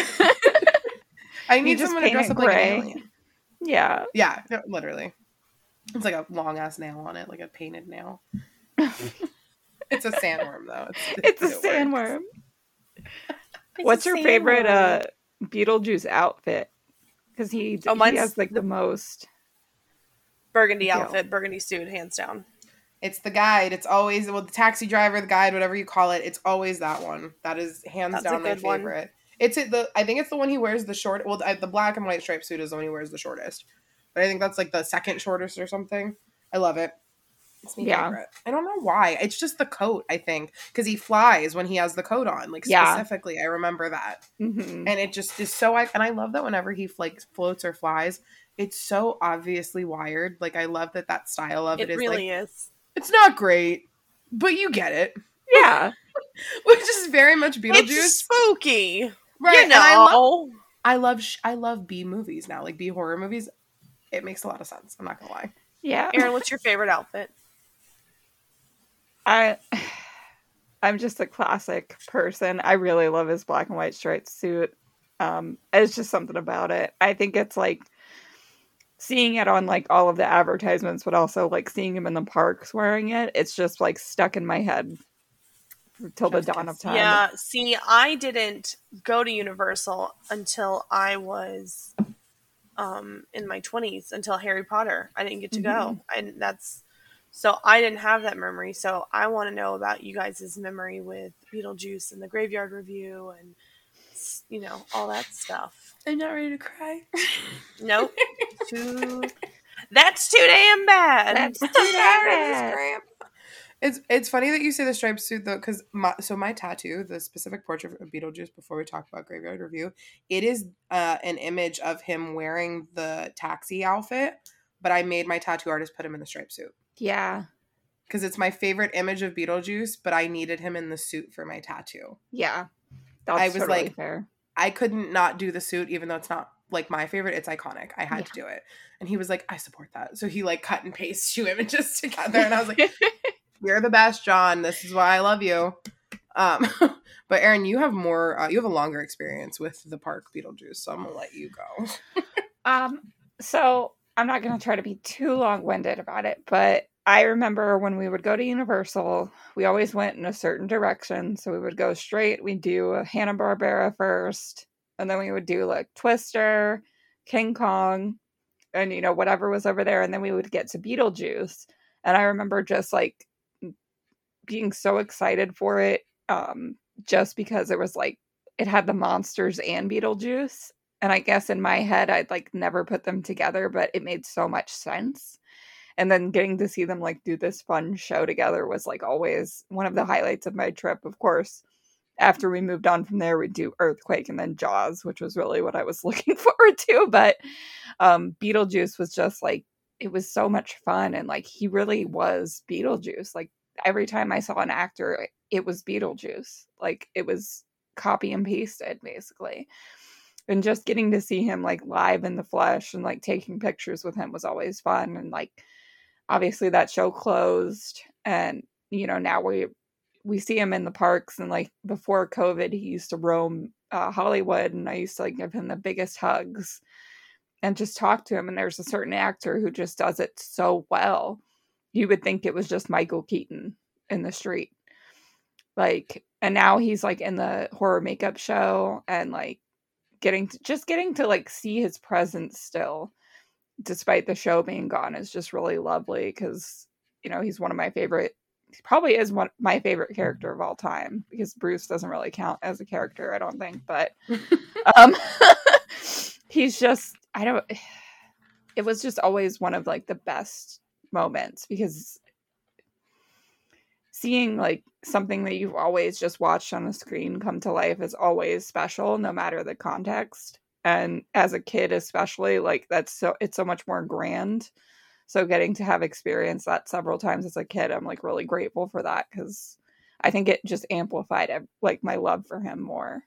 I need just someone to paint dress it up like an gray. alien. Yeah. Yeah, no, literally. It's like a long ass nail on it, like a painted nail. It's a sandworm though. It's a it works. sandworm. It's What's a your favorite sandworm. Beetlejuice outfit? Because he mine's has like the most. burgundy Yeah. outfit, burgundy suit, hands down. It's the guide. It's always the taxi driver, the guide, whatever you call it. It's always that one. That is hands That's a down my good one. favorite. I think it's the one he wears the short. Well, the black and white striped suit is the one he wears the shortest. But I think that's like the second shortest or something. I love it. It's my Yeah. favorite. I don't know why. It's just the coat. I think because he flies when he has the coat on. Like Yeah. specifically, I remember that. Mhm. And it just is so. And I love that whenever he like floats or flies, it's so obviously wired. Like I love that style of it It is really like is. it's not great, but you get it, Yeah. which is very much Beetlejuice, It's spooky. right? You And I know. love B movies now, like B horror movies. It makes a lot of sense. I'm not gonna lie. Yeah. Aaron, what's your favorite outfit? I'm just a classic person. I really love his black and white striped suit. It's just something about it. I think it's like seeing it on like all of the advertisements, but also like seeing him in the parks wearing it. It's just like stuck in my head till the dawn of time. Yeah, see, I didn't go to Universal until I was in my 20s, until Harry Potter. I didn't get to go. And that's So I didn't have that memory. So I want to know about you guys' memory with Beetlejuice and the Graveyard Review and, you know, all that stuff. I'm not ready to cry. Nope. That's too damn bad. That's too damn bad. It's funny that you say the striped suit though, because my tattoo, the specific portrait of Beetlejuice, before we talk about Graveyard Review, it is an image of him wearing the taxi outfit, but I made my tattoo artist put him in the striped suit. Yeah. Because it's my favorite image of Beetlejuice, but I needed him in the suit for my tattoo. Yeah. That's I was totally like, fair. I couldn't not do the suit, even though it's not like my favorite. It's iconic. I had to do it. And he was like, I support that. So he like cut and paste 2 images together. And I was like, you're the best, John. This is why I love you. But Erin, you have more, you have a longer experience with the park Beetlejuice. So I'm going to let you go. So I'm not going to try to be too long-winded about it, but I remember when we would go to Universal, we always went in a certain direction. So we would go straight. We'd do a Hanna-Barbera first, and then we would do like Twister, King Kong, and, you know, whatever was over there. And then we would get to Beetlejuice. And I remember just like being so excited for it, just because it was like, it had the monsters and Beetlejuice. And I guess in my head, I'd like never put them together, but it made so much sense. And then getting to see them like do this fun show together was like always one of the highlights of my trip. Of course, after we moved on from there, we'd do Earthquake and then Jaws, which was really what I was looking forward to. But Beetlejuice was just like, it was so much fun. And like, he really was Beetlejuice. Like every time I saw an actor, it was Beetlejuice. Like it was copy and pasted basically. And just getting to see him like live in the flesh and like taking pictures with him was always fun. And like, obviously that show closed, and, you know, now we see him in the parks. And like before COVID, he used to roam Hollywood, and I used to like give him the biggest hugs and just talk to him. And there's a certain actor who just does it so well. You would think it was just Michael Keaton in the street. Like, and now he's like in the horror makeup show, and like getting to like see his presence still, despite the show being gone, is just really lovely. Because, you know, he's one of my favorite, he probably is my favorite character of all time, because Bruce doesn't really count as a character, I don't think, but he's just, it was just always one of like the best moments, because seeing like something that you've always just watched on the screen come to life is always special, no matter the context. And as a kid, especially, like it's so much more grand. So getting to have experienced that several times as a kid, I'm like really grateful for that, because I think it just amplified like my love for him more.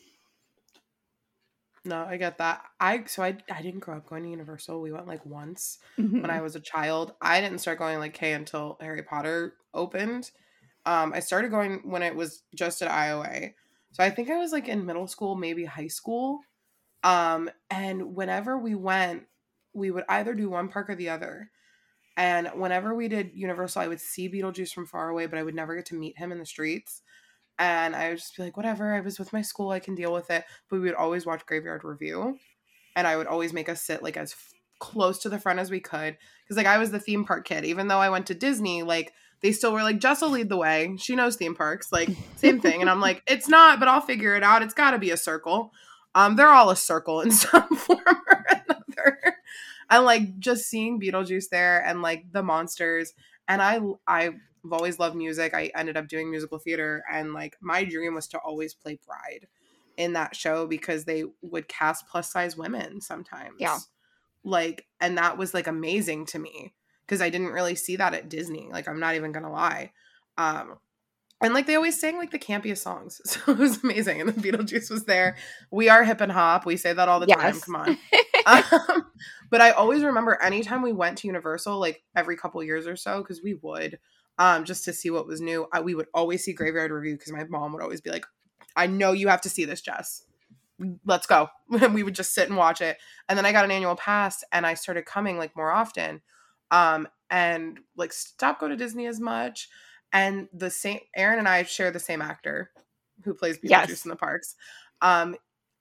No, I get that. I didn't grow up going to Universal. We went like once when I was a child. I didn't start going like until Harry Potter opened. I started going when it was just at IOA. So I think I was like in middle school, maybe high school. And whenever we went, we would either do one park or the other. And whenever we did Universal, I would see Beetlejuice from far away, but I would never get to meet him in the streets. And I would just be like, whatever, I was with my school, I can deal with it. But we would always watch Graveyard Review. And I would always make us sit like as close to the front as we could. Because like I was the theme park kid. Even though I went to Disney, like they still were like, Jess will lead the way. She knows theme parks. Like same thing. And I'm like, it's not, but I'll figure it out. It's got to be a circle. They're all a circle in some form or another. And like just seeing Beetlejuice there and like the monsters. And I've always loved music. I ended up doing musical theater, and like my dream was to always play Bride in that show, because they would cast plus size women sometimes. Yeah. Like, and that was like amazing to me, because I didn't really see that at Disney. Like, I'm not even gonna lie. And like they always sang like the campiest songs. So it was amazing. And the Beetlejuice was there. We are hip and hop. We say that all the time. Come on. But I always remember anytime we went to Universal, like every couple years or so, because we would, just to see what was new, we would always see Graveyard Review, because my mom would always be like, I know you have to see this, Jess. Let's go. And we would just sit and watch it. And then I got an annual pass, and I started coming like more often, and like stopped going to Disney as much. And Erin and I share the same actor who plays Beetlejuice in the parks.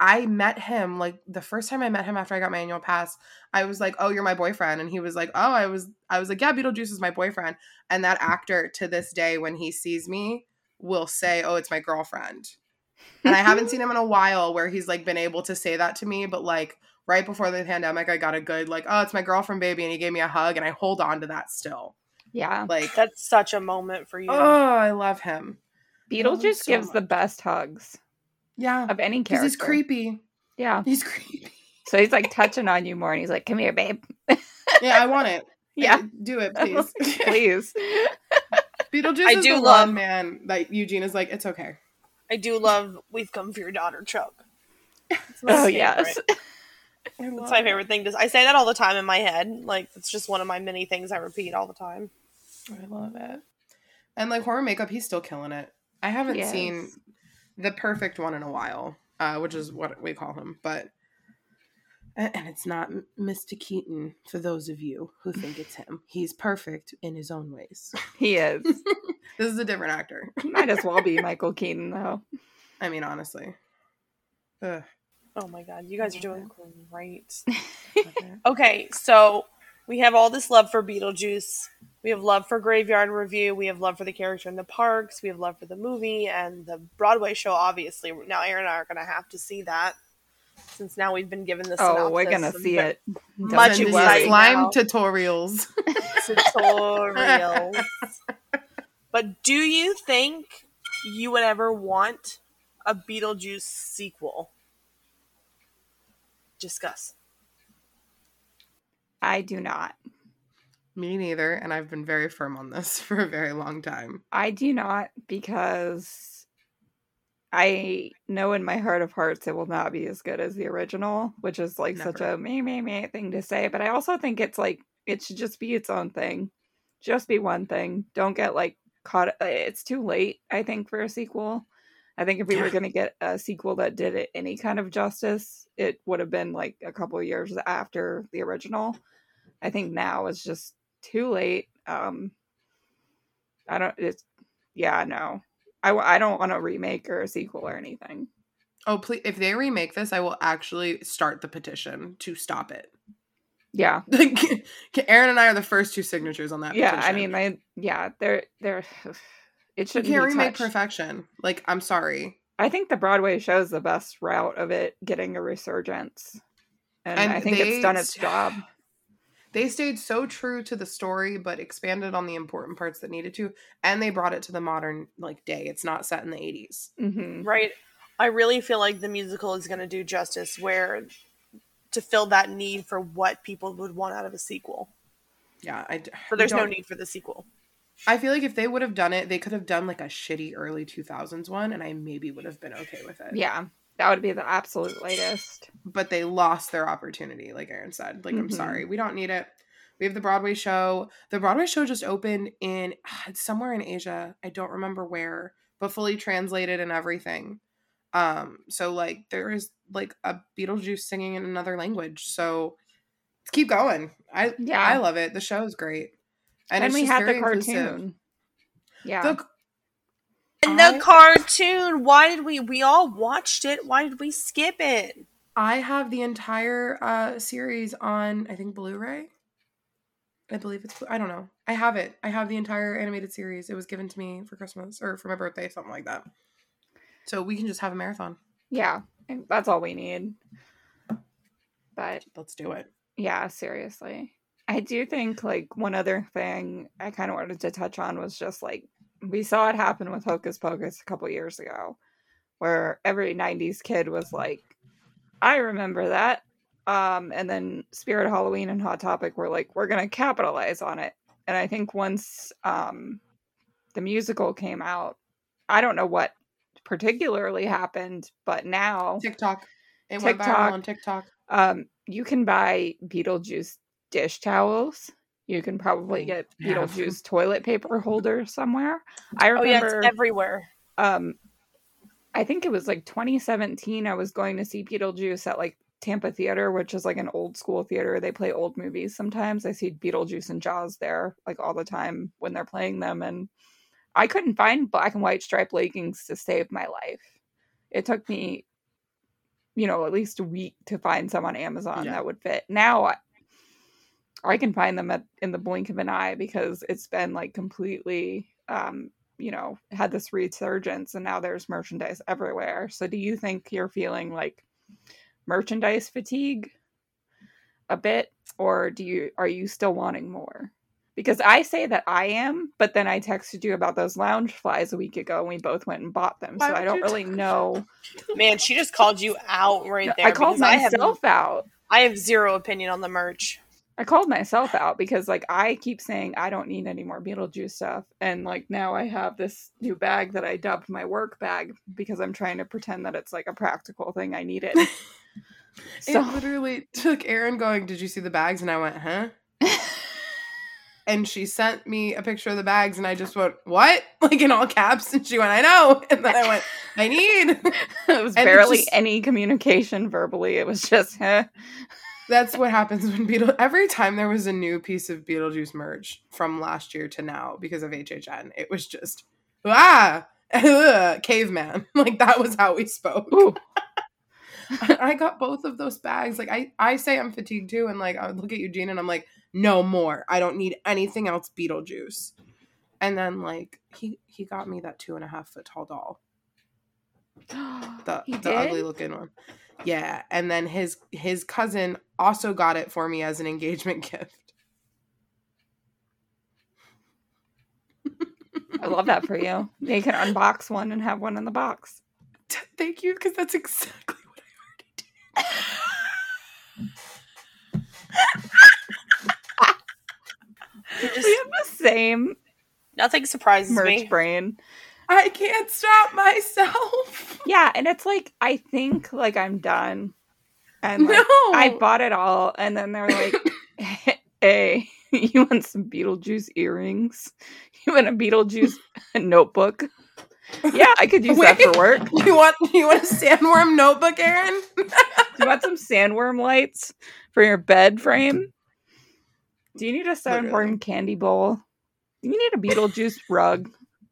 I met him, like, the first time I met him after I got my annual pass, I was like, oh, you're my boyfriend. And he was like, oh, I was like, yeah, Beetlejuice is my boyfriend. And that actor, to this day, when he sees me, will say, oh, it's my girlfriend. And I haven't seen him in a while where he's, like, been able to say that to me. But, like, right before the pandemic, I got a good, like, oh, it's my girlfriend, baby. And he gave me a hug. And I hold on to that still. Yeah. Like, That's such a moment for you. oh, I love him. Beetlejuice so gives the much. best hugs Yeah. of any Because character. he's creepy. Yeah. He's creepy. So he's like touching on you more and he's like, come here, babe. Yeah, I want it. Yeah. Do it, please. Please. Beetlejuice I is do the love- one man that Eugene is like, it's okay. I do love We've Come For Your Daughter, Chuck. It's Oh, favorite. yes. It's my favorite thing. I say that all the time in my head. Like, it's just one of my many things I repeat all the time. I love it. And like horror makeup, he's still killing it. I haven't Yes. seen the perfect one in a while, which is what we call him. But and it's not Mr. Keaton for those of you who think it's him. He's perfect in his own ways. He is. This is a different actor. Might as well be Michael Keaton, though. I mean, honestly. Ugh. Oh my god, you guys are doing great. Okay. Okay, so we have all this love for Beetlejuice. We have love for Graveyard Review. We have love for the character in the parks. We have love for the movie and the Broadway show, obviously. Now Aaron and I are going to have to see that since now we've been given the synopsis. Oh, we're going to see it. Much Don't you These worry. exciting. slime now. tutorials. Tutorials. But do you think you would ever want a Beetlejuice sequel? Discuss. I do not. Me neither, and I've been very firm on this for a very long time. I do not because I know in my heart of hearts it will not be as good as the original, which is like such Never. a meh thing to say. But I also think it's like, it should just be its own thing. Just be one thing. Don't get like caught. It's too late, I think, for a sequel. I think if we were going to get a sequel that did it any kind of justice, it would have been like a couple of years after the original. I think now is just too late. I don't want a remake or a sequel or anything. Oh, please! If they remake this, I will actually start the petition to stop it. Yeah. Aaron and I are the first two signatures on that. Yeah. petition. I mean, they're it you shouldn't can't be remake touched. perfection. Like, I'm sorry. I think the Broadway show is the best route of it getting a resurgence. And I think it's done its job. They stayed so true to the story, but expanded on the important parts that needed to, and they brought it to the modern like day. It's not set in the 80s. Mm-hmm. Right. I really feel like the musical is going to do justice where to fill that need for what people would want out of a sequel. Yeah, But there's no need for the sequel. I feel like if they would have done it, they could have done like a shitty early 2000s one, and I maybe would have been okay with it. Yeah. That would be the absolute latest. But they lost their opportunity, like Aaron said. Like, I'm Mhm. sorry. We don't need it. We have the Broadway show. The Broadway show just opened in it's somewhere in Asia. I don't remember where, but fully translated and everything. So like there is like a Beetlejuice singing in another language. So let's keep going. I love it. The show is great. And it's we just had the very cartoon. inclusive. Yeah. And the cartoon, why did we all watched it? Why did we skip it? I have the entire series on, I think, Blu-ray. I believe it's, I don't know. I have it. I have the entire animated series. It was given to me for Christmas or for my birthday, something like that. So we can just have a marathon. Yeah. That's all we need. But let's do it. Yeah, seriously. I do think like one other thing I kind of wanted to touch on was just like, we saw it happen with Hocus Pocus a couple years ago, where every 90s kid was like, I remember that. And then Spirit Halloween and Hot Topic were like, we're going to capitalize on it. And I think once the musical came out, I don't know what particularly happened, but now TikTok. It went viral on TikTok. You can buy Beetlejuice dish towels. You can probably get Beetlejuice toilet paper holders somewhere. I remember it's everywhere. I think it was like 2017. I was going to see Beetlejuice at like Tampa Theater, which is like an old school theater. They play old movies sometimes. I see Beetlejuice and Jaws there like all the time when they're playing them. And I couldn't find black and white striped leggings to save my life. It took me at least a week to find some on Amazon that would fit. Now I can find them in the blink of an eye because it's been like completely, had this resurgence and now there's merchandise everywhere. So do you think you're feeling like merchandise fatigue a bit, or are you still wanting more? Because I say that I am, but then I texted you about those Loungeflies a week ago and we both went and bought them. So I don't really know. Man, she just called you out right there. I called myself out. I have zero opinion on the merch. I called myself out because like I keep saying I don't need any more Beetlejuice stuff, and like now I have this new bag that I dubbed my work bag because I'm trying to pretend that it's like a practical thing I needed. So it literally took Erin going, "Did you see the bags?" And I went, "Huh?" And she sent me a picture of the bags, and I just went, "What?" Like in all caps, and she went, "I know." And then I went, "I need." It was barely any communication verbally. It was just, huh? That's what happens when every time there was a new piece of Beetlejuice merch from last year to now because of HHN, it was just caveman. Like that was how we spoke. I got both of those bags. Like I say I'm fatigued too, and like I would look at Eugene and I'm like, no more. I don't need anything else Beetlejuice. And then like he got me that 2.5 foot tall doll. The ugly looking one. Yeah, and then his cousin also got it for me as an engagement gift. I love that for you. You can unbox one and have one in the box. Thank you, because that's exactly what I already did. We have the same Nothing surprises merch me. brain. I can't stop myself. Yeah, and it's like I think like I'm done, and like, I bought it all, and then they're like, "Hey, you want some Beetlejuice earrings? You want a Beetlejuice notebook? Yeah, I could use that for work. You want a sandworm notebook, Erin? You want some sandworm lights for your bed frame? Do you need a sandworm candy bowl? Do you need a Beetlejuice rug?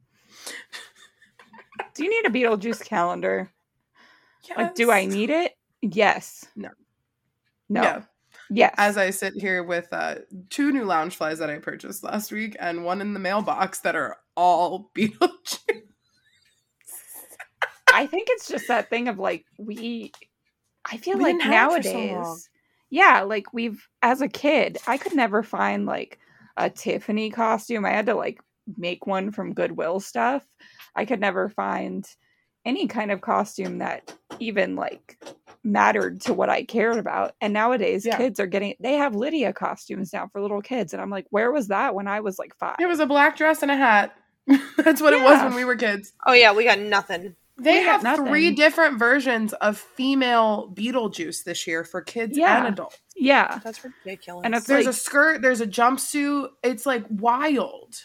Do you need a Beetlejuice calendar? Yes. Like, do I need it? Yes. No. Yeah. Yes. As I sit here with 2 new Loungeflies that I purchased last week and one in the mailbox that are all Beetlejuice. I think it's just that thing of like I feel like nowadays, yeah, like as a kid, I could never find like a Tiffany costume. I had to like make one from Goodwill stuff. I could never find any kind of costume that even like mattered to what I cared about. And nowadays kids they have Lydia costumes now for little kids. And I'm like, where was that when I was like 5? It was a black dress and a hat. That's what it was when we were kids. Oh yeah, we got nothing. They have 3 different versions of female Beetlejuice this year for kids and adults. Yeah. That's ridiculous. And there's a skirt, there's a jumpsuit. It's like wild.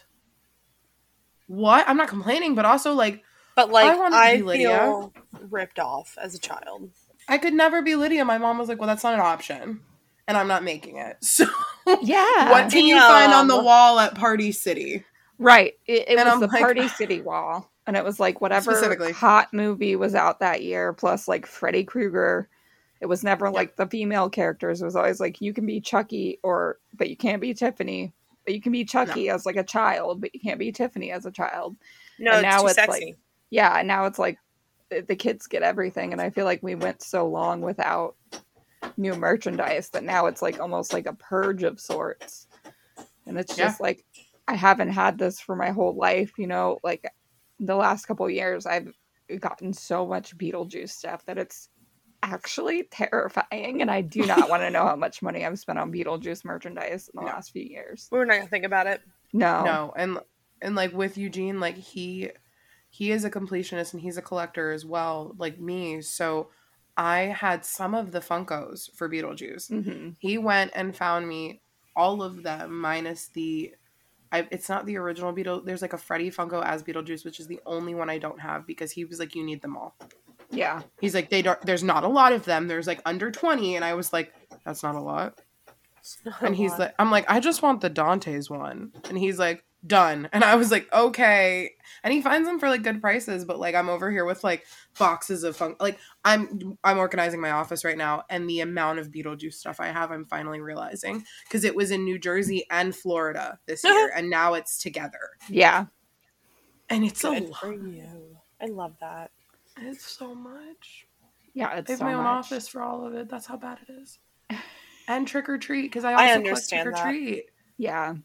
What? I'm not complaining, but also like, but like I feel Lydia. Ripped off as a child. I could never be Lydia. My mom was like, well, that's not an option. And I'm not making it. So yeah. What can you find on the wall at Party City? Right. It was the like, Party City wall. And it was like whatever hot movie was out that year, plus like Freddy Krueger. It was never like the female characters. It was always like, you can be Chucky but you can't be Tiffany. But you can be Chucky as like a child, but you can't be Tiffany as a child. No, and now it's too like, sexy. Yeah, now it's like the kids get everything. And I feel like we went so long without new merchandise that now it's like almost like a purge of sorts. And it's just like, I haven't had this for my whole life, like the last couple of years I've gotten so much Beetlejuice stuff that it's actually terrifying, and I do not want to know how much money I've spent on Beetlejuice merchandise in the last few years. We're not gonna think about it. No, and like with Eugene, like he is a completionist and he's a collector as well, like me. So I had some of the Funkos for Beetlejuice. Mm-hmm. He went and found me all of them minus it's not the original Beetle. There's like a Freddy Funko as Beetlejuice, which is the only one I don't have because he was like, you need them all. Yeah. He's like, there's not a lot of them. There's like under 20. And I was like, that's not a lot. And he's like, I'm like, I just want the Dante's one. And he's like, Done. And I was like, okay. And he finds them for like good prices, but like I'm over here with like boxes of like I'm organizing my office right now, and the amount of Beetlejuice stuff I have, I'm finally realizing, because it was in New Jersey and Florida this year, and now it's together. Yeah. And it's Good a lot. for you. I love that. It's so much. Yeah, it's I have so my own much. office for all of it. That's how bad it is. And trick or treat, because I I also understand collect trick or treat. Yeah.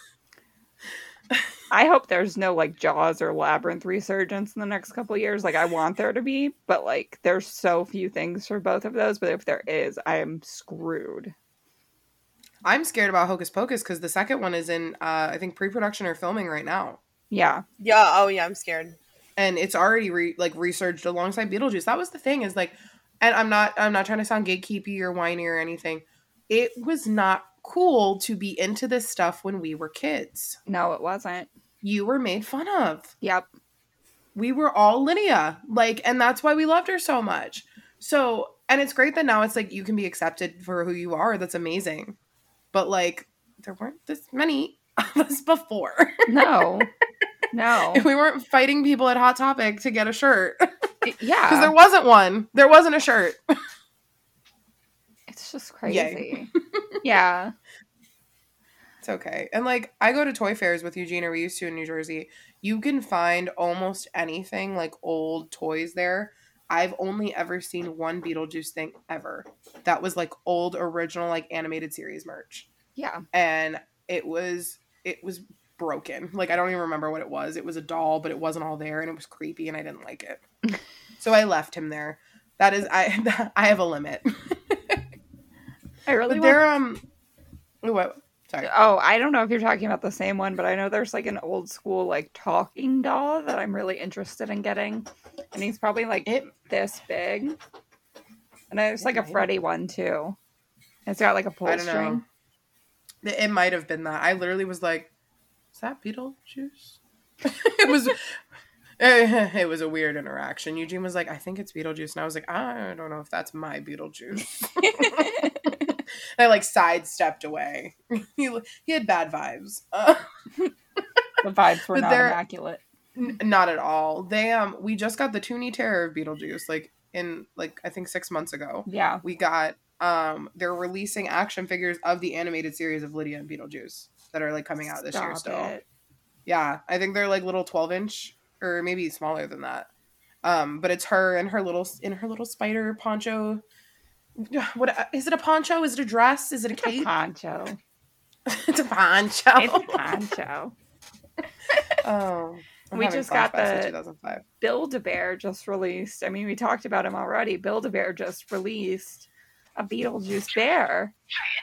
I hope there's no like Jaws or Labyrinth resurgence in the next couple years. Like I want there to be, but like there's so few things for both of those. But if there is, I am screwed. I'm scared about Hocus Pocus because the second one is in, I think, pre-production or filming right now. Yeah. Yeah. Oh yeah. I'm scared. And it's already resurged alongside Beetlejuice. That was the thing, is like, and I'm not trying to sound gatekeepy or whiny or anything. It was not cool to be into this stuff when we were kids. No, it wasn't. You were made fun of. Yep. We were all Lydia, like, and that's why we loved her so much. So, and it's great that now it's like you can be accepted for who you are. That's amazing. But like, there weren't this many of us before. No. No. We weren't fighting people at Hot Topic to get a shirt. Yeah. Because there wasn't one. There wasn't a shirt. It's just crazy. Yeah. It's okay. And like, I go to toy fairs with Eugene, or we used to in New Jersey. You can find almost anything, like old toys there. I've only ever seen one Beetlejuice thing ever. That was like old original, like animated series merch. Yeah. And it was broken. Like, I don't even remember what it was. It was a doll, but it wasn't all there, and it was creepy, and I didn't like it. So I left him there. That is, I have a limit. I really But they're what? Sorry. Oh, I don't know if you're talking about the same one, but I know there's like an old school like talking doll that I'm really interested in getting. And he's probably like this big. And there's like a Freddy one too. It's got like a pull I don't string. know. It might have been that. I literally was like, is that Beetlejuice? It was a weird interaction. Eugene was like, I think it's Beetlejuice. And I was like, I don't know if that's my Beetlejuice. I like sidestepped away. He had bad vibes. The vibes were But not they're- immaculate. Not at all. They we just got the Toonie Terror of Beetlejuice, like in like I think 6 months ago. Yeah. We got they're releasing action figures of the animated series of Lydia and Beetlejuice that are like coming out this year Stop still. it. Yeah, I think they're like little 12-inch or maybe smaller than that. But it's her in her little spider poncho. What is it? A poncho? Is it a dress? Is it a It's a cape? poncho. It's a poncho. It's a poncho. Oh, I'm We having just got flashbacks to the 2005. Build-A-Bear just released. I mean, we talked about him already. Build-A-Bear just released a Beetlejuice bear.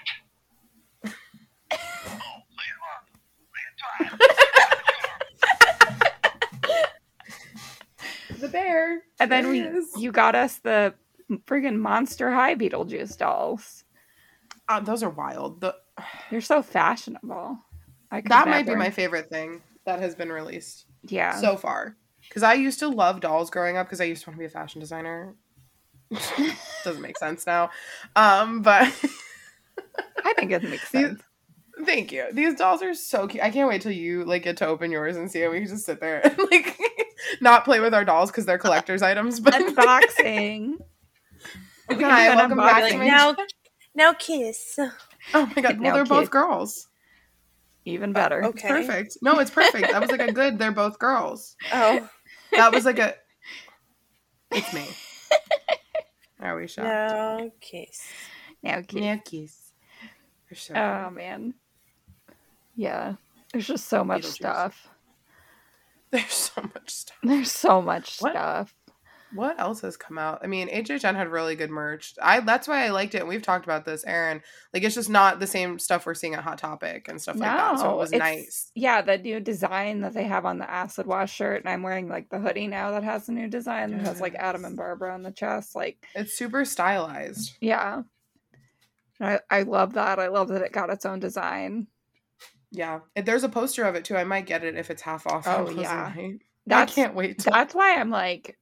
The bear. And then There he is. you got us the friggin' Monster High Beetlejuice dolls. Those are wild. You're so fashionable. That might be my favorite thing that has been released Yeah. so far. Because I used to love dolls growing up because I used to want to be a fashion designer. Doesn't make sense now. But I think it makes sense. thank you. These dolls are so cute. I can't wait till you like get to open yours and see it. We can just sit there and like not play with our dolls because they're collector's items. But Unboxing. Hi, welcome back to Like, my now kiss. Oh my god. Now Well, they're both kid. girls. Even better. Okay. Perfect. No, it's perfect. That was like a good. They're both girls. Oh That was like a. It's me. Are we shocked? no kiss. Now kid. Yeah, kiss. They're so Oh man. Yeah. There's just so much Beetlejuice. stuff. There's so much stuff. There's so much What? stuff. What else has come out? I mean, HHN had really good merch. That's why I liked it. And we've talked about this, Aaron. Like, it's just not the same stuff we're seeing at Hot Topic and stuff like that. So it was it's- nice. Yeah, the new design that they have on the acid wash shirt, and I'm wearing like the hoodie now that has the new design that has like Adam and Barbara on the chest. Like, It's super stylized. yeah. I love that. I love that it got its own design. Yeah. There's a poster of it too. I might get it if it's half off. Oh, on closing yeah. night. I That's can't wait. That's why I'm like,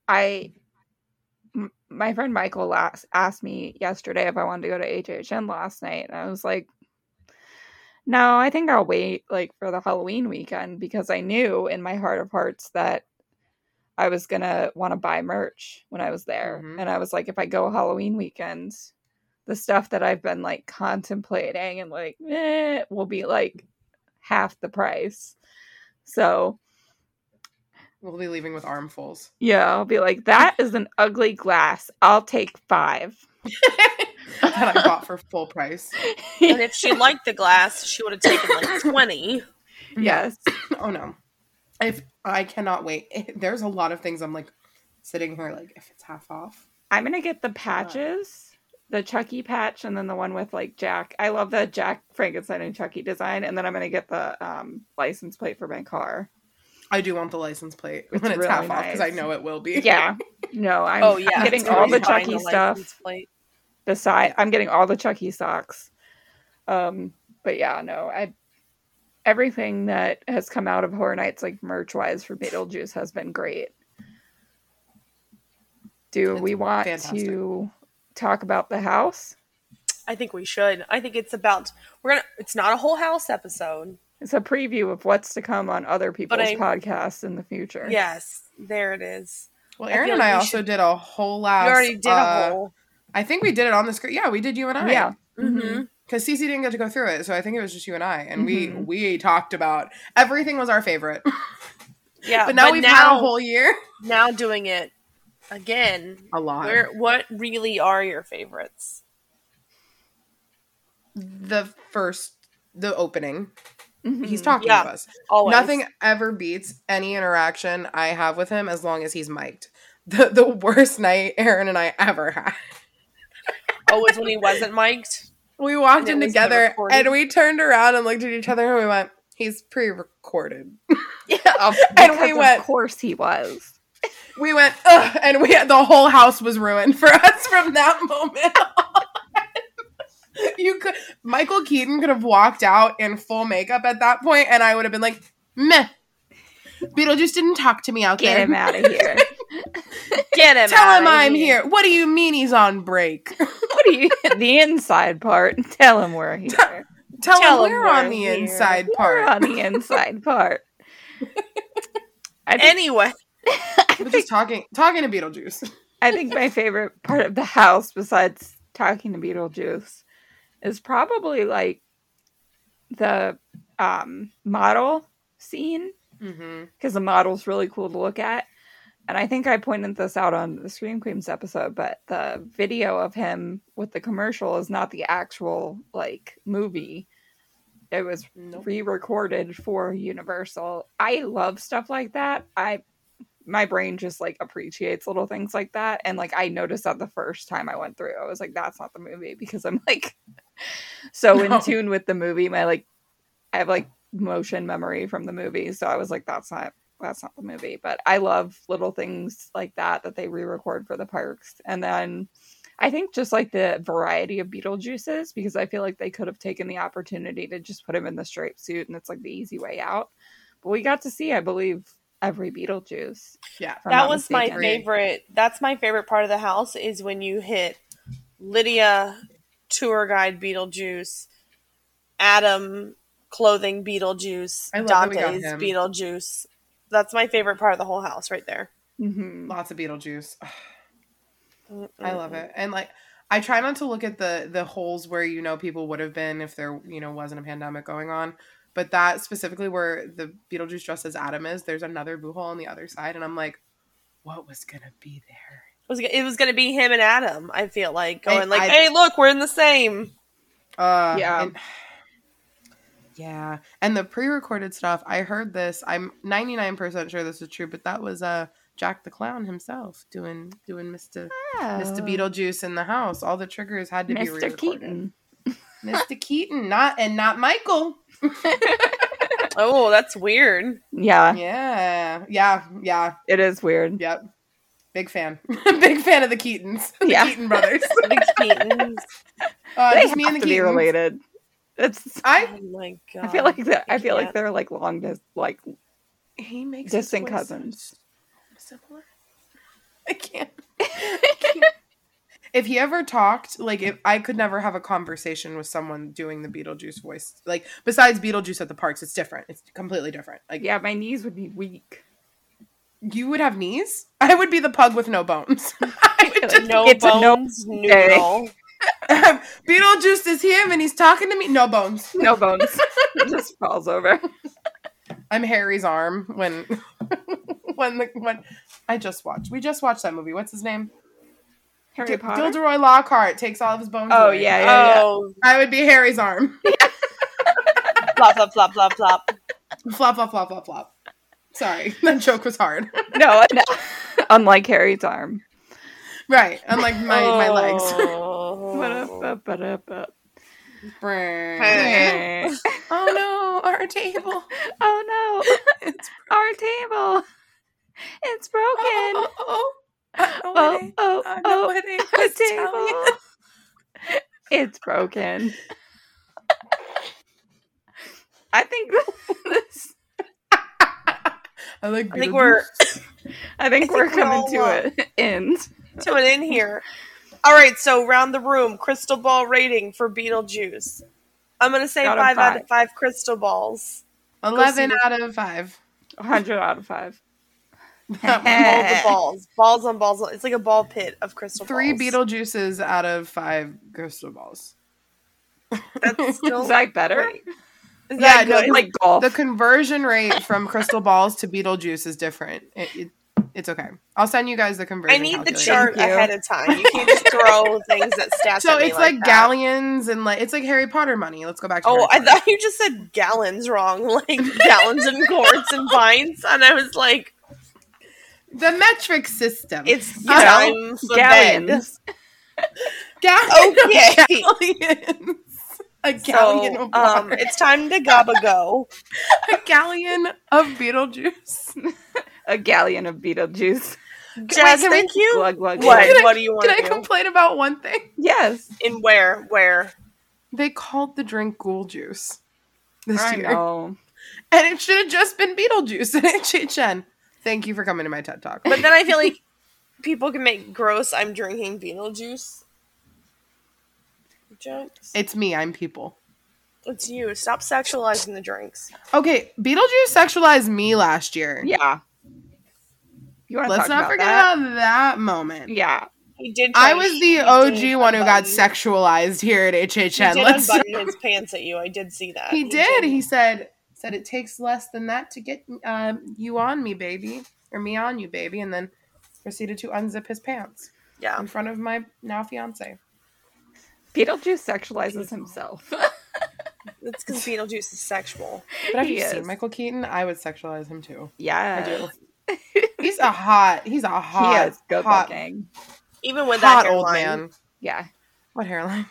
my friend Michael asked me yesterday if I wanted to go to HHN last night, and I was like, No, I think I'll wait like for the Halloween weekend because I knew in my heart of hearts that I was gonna want to buy merch when I was there. Mhm. And I was like, if I go Halloween weekend, the stuff that I've been like contemplating and like will be like half the price. So We'll be leaving with armfuls. yeah, I'll be like, that is an ugly glass. I'll take 5. That I bought for full price. And if she liked the glass, she would have taken like 20. Yes. Oh no. If I cannot wait. There's a lot of things I'm like sitting here like if it's half off. I'm gonna get the patches, the Chucky patch, and then the one with like Jack. I love the Jack Frankenstein and Chucky design, and then I'm gonna get the license plate for my car. I do want the license plate It's when it's really half off because I nice. know it will be. Yeah, no, I'm getting it's all the really fine, Chucky the stuff. license plate. I'm getting all the Chucky socks. But yeah, no, everything that has come out of Horror Nights, like merch wise for Beetlejuice, has been great. Do It's we want fantastic. to talk about the house? I think we should. I think it's about it's not a whole house episode. It's a preview of what's to come on other people's I- podcasts in the future. Yes, there it is. Well, I Aaron feel and like I we also should- did a whole last. We already did a whole. I think we did it on the screen. Yeah, we did you and I. Yeah. Mm-hmm. Because Cece didn't get to go through it, so I think it was just you and I, and Mhm. we talked about everything was our favorite. Yeah, but now we've had a whole year. Now doing it again. A lot. What really are your favorites? The opening. Mhm. He's talking Yeah. to us. Always. Nothing ever beats any interaction I have with him as long as he's mic'd. The worst night Aaron and I ever had. Oh, was when he wasn't mic'd? We walked And it in was together recorded? and we turned around and looked at each other and we went, he's pre-recorded. And we went- of course he was. We went, ugh, and the whole house was ruined for us from that moment on. Michael Keaton could have walked out in full makeup at that point and I would have been like, meh. Beetlejuice didn't talk to me out Get there. him out of here. Get him Tell him outta I'm here. What do you mean he's on break? What are you? The inside part. Tell him we're here. Tell Tell him him we're on we're the here. inside We're part. on the inside part. I think, Anyway, We're just talking to Beetlejuice. I think my favorite part of the house, besides talking to Beetlejuice, is probably like the model scene, Mm-hmm. because the model's really cool to look at. And I think I pointed this out on the Scream Queens episode, but the video of him with the commercial is not the actual like movie. It was Nope. re-recorded for Universal. I love stuff like that. My brain just like appreciates little things like that, and like I noticed that the first time I went through, I was like, "That's not the movie," because I'm like so No. in tune with the movie. I have like motion memory from the movie, so I was like, that's not the movie. But I love little things like that they re-record for the parks. And then I think just like the variety of Beetlejuices, because I feel like they could have taken the opportunity to just put him in the striped suit and it's like the easy way out. But we got to see, I believe, every Beetlejuice. Yeah. if I'm that not was my mistaken. favorite. That's my favorite part of the house is when you hit Lydia, tour guide Beetlejuice, Adam, clothing Beetlejuice, I love that we got Dante's him. Beetlejuice. That's my favorite part of the whole house right there. Mm-hmm. Lots of Beetlejuice. I love it. And like I try not to look at the holes where people would have been if there wasn't a pandemic going on. But that specifically where the Beetlejuice dressed as Adam is, there's another boo hole on the other side, and I'm like, what was gonna be there? It was going to be him and Adam, I feel like. Going I- hey, look, we're in the same. Yeah. Yeah. And the pre-recorded stuff, I heard this. I'm 99% sure this is true, but that was Jack the Clown himself doing Mr. Mr. Beetlejuice in the house. All the triggers had to be Mr. re-recorded. Keaton. Mr. Keaton, not Michael. Oh, that's weird. Yeah, Yeah. it is weird. Yep. Big fan. Big fan of the Keatons. The Yeah. Keaton brothers. The Keatons. They Just me have and the to be Keatons. related. It's. Oh my god. I feel like I feel like can't. they're like long like He makes distant his voice cousins. similar. I can't. if he ever talked, like, if I could never have a conversation with someone doing the Beetlejuice voice, like, besides Beetlejuice at the parks, it's different. It's completely different. Like, Yeah, my knees would be weak. you would have knees? I would be the pug with no bones. I would just, No It's a no bones day. noodle. Beetlejuice is him and he's talking to me. No bones. No bones. It just falls over. I'm Harry's arm when when we just watched that movie. What's his name? Harry Potter. Gilderoy Lockhart takes all of his bones. Oh, away. yeah. Oh, I would be Harry's arm. flop, flop, flop, flop, flop. Flop, flop, flop, flop, flop. Sorry, that joke was hard. No. Unlike Harry's arm. Right, unlike my legs. Oh. Ba-da-ba-ba-da-ba. Oh no, our table. Oh no, It's our table. It's broken. Our table. It's broken. I think this. I think we're I think we're coming all, to an end. to an end here. All right, so round the room, crystal ball rating for Beetlejuice. I'm going to say Out of 5 out of five. 5 crystal balls. 11 out of 5. 100 out of 5. All the balls. Balls on balls. It's like a ball pit of crystal 3 balls. Beetlejuices out of 5 crystal balls. That's still Is that better? right? Is Yeah, that no, good? Like golf. The conversion rate from crystal balls to Beetlejuice is different. It's okay. I'll send you guys the conversion. I need the calculator. chart Thank you. ahead of time. You can't just throw things at stats So at me it's like that. galleons and like it's like Harry Potter money. Let's go back to Oh, Harry I Potter. thought you just said gallons wrong. Like gallons and quarts and pints. And I was like, The metric system. it's You know, time for bed. Galleons. Okay. Galleons. A galleon So, of water. it's time to gabba go. A galleon of Beetlejuice. A galleon of Beetlejuice. Jess, can we- thank you. Glug, glug, What? glug. What do you want Can I to do? complain about one thing? Yes. In where? Where? They called the drink Ghoul Juice this I year. know. And it should have just been Beetlejuice at HHN. Thank you for coming to my TED Talk. But then I feel like people can make gross I'm drinking Beetlejuice jokes. It's me, I'm people. It's you. Stop sexualizing the drinks. Okay, Beetlejuice sexualized me last year. Yeah. You want to Let's talk not about forget that? about that moment. Yeah. He did. I try- was he the did OG one who got unbutton- sexualized here at He HHN. did Let's unbutton his pants at you. I did see that. He did. He said it takes less than that to get you on me, baby, or me on you, baby, and then proceeded to unzip his pants Yeah. in front of my now fiance. Beetlejuice sexualizes himself. It's because Beetlejuice is sexual. But have He you is. seen Michael Keaton? I would sexualize him too. Yeah. I do. He's a hot. He is good hot, looking. Even with hot that old hairline. man. Yeah. What hairline?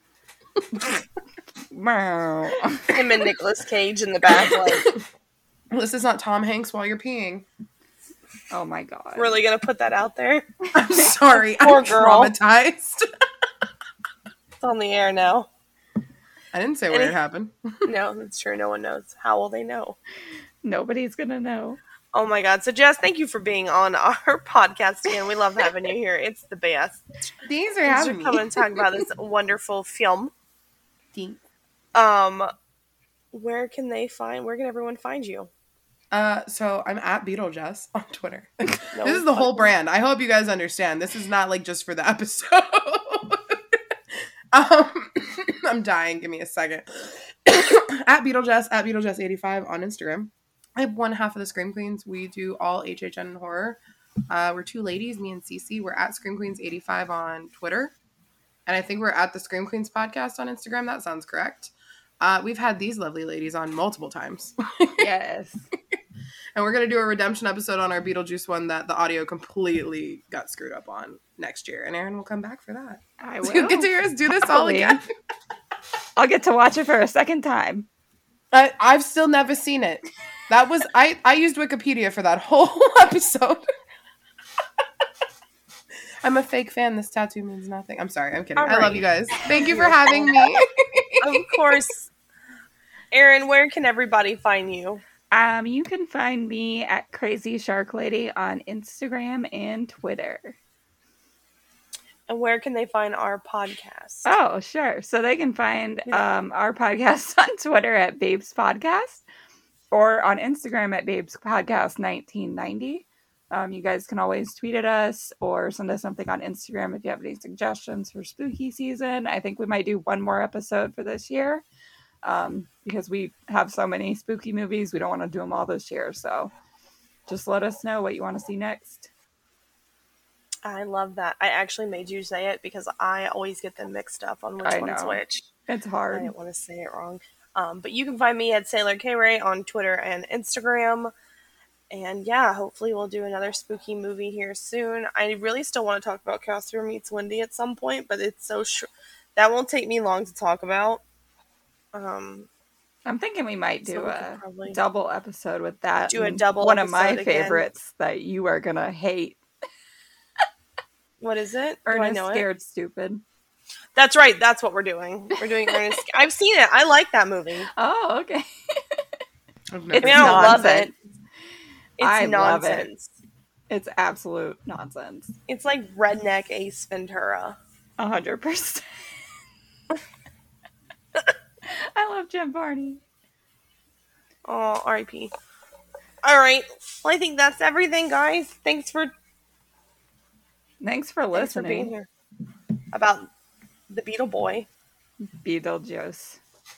Meow. Him and Nicolas Cage in the back, like, This is not Tom Hanks while you're peeing. Oh my god. really gonna put that out there? I'm sorry. Poor I'm girl. traumatized. It's on the air now. I didn't say where it happened. No, that's true. No one knows. How will they know? Nobody's gonna know. Oh my god. So Jess, thank you for being on our podcast again. We love having you here. It's the best. Thanks for Thanks for having me. coming and talking about this wonderful film. Thanks. Where can everyone find you? So I'm at Beetlejuice on Twitter. No, This is the whole brand. I hope you guys understand. This is not like just for the episode. I'm dying. Give me a second. At Beetlejuice85 on Instagram. I have one half of the Scream Queens. We do all HHN horror. We're 2 ladies, me and Cece. We're at Scream Queens 85 on Twitter. And I think we're at the Scream Queens podcast on Instagram. That sounds correct. We've had these lovely ladies on multiple times. Yes. And we're going to do a redemption episode on our Beetlejuice one that the audio completely got screwed up on next year. And Erin will come back for that. I So you will. get to hear us do this all Happily. again. I'll get to watch it for a second time. I've still never seen it. That was I used Wikipedia for that whole episode. I'm a fake fan. This tattoo means nothing. I'm sorry. I'm kidding. All I love right. you guys. Thank you for having me. Of course. Erin, where can everybody find you? You can find me at Crazy Shark Lady on Instagram and Twitter. And where can they find our podcast? Oh, sure. So they can find our podcast on Twitter at Babes Podcast or on Instagram at Babes Podcast 1990. You guys can always tweet at us or send us something on Instagram if you have any suggestions for spooky season. I think we might do one more episode for this year because we have so many spooky movies. We don't want to do them all this year. So just let us know what you want to see next. I love that. I actually made you say it because I always get them mixed up on which one's which. It's I hard. didn't want to say it wrong. But you can find me at Sailor K Ray on Twitter and Instagram. And yeah, hopefully we'll do another spooky movie here soon. I really still want to talk about Casper Meets Wendy at some point, but it's so that won't take me long to talk about. I'm thinking we might do a probably double episode with that. do a double one of my episode again. favorites that you are gonna hate. What is it? Do I Ernest know Scared it? Stupid. That's right. That's what we're doing. We're doing Ernest. I've seen it. I like that movie. Oh, okay. I've I never mean, I don't love nonsense. it. It's I love it. nonsense. It's absolute nonsense. It's like redneck Ace Ventura. 100%. I love Jim Varney. Oh, R.I.P. All right. Well, I think that's everything, guys. Thanks for being listening. here. About the Beetle Boy. Beetlejuice.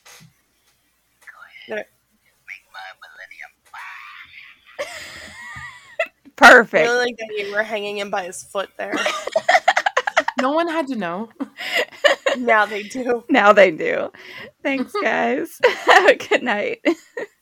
I Perfect. really like that you were hanging him by his foot there. No one had to know. Now they do. Now they do. Thanks, guys. Have a good night.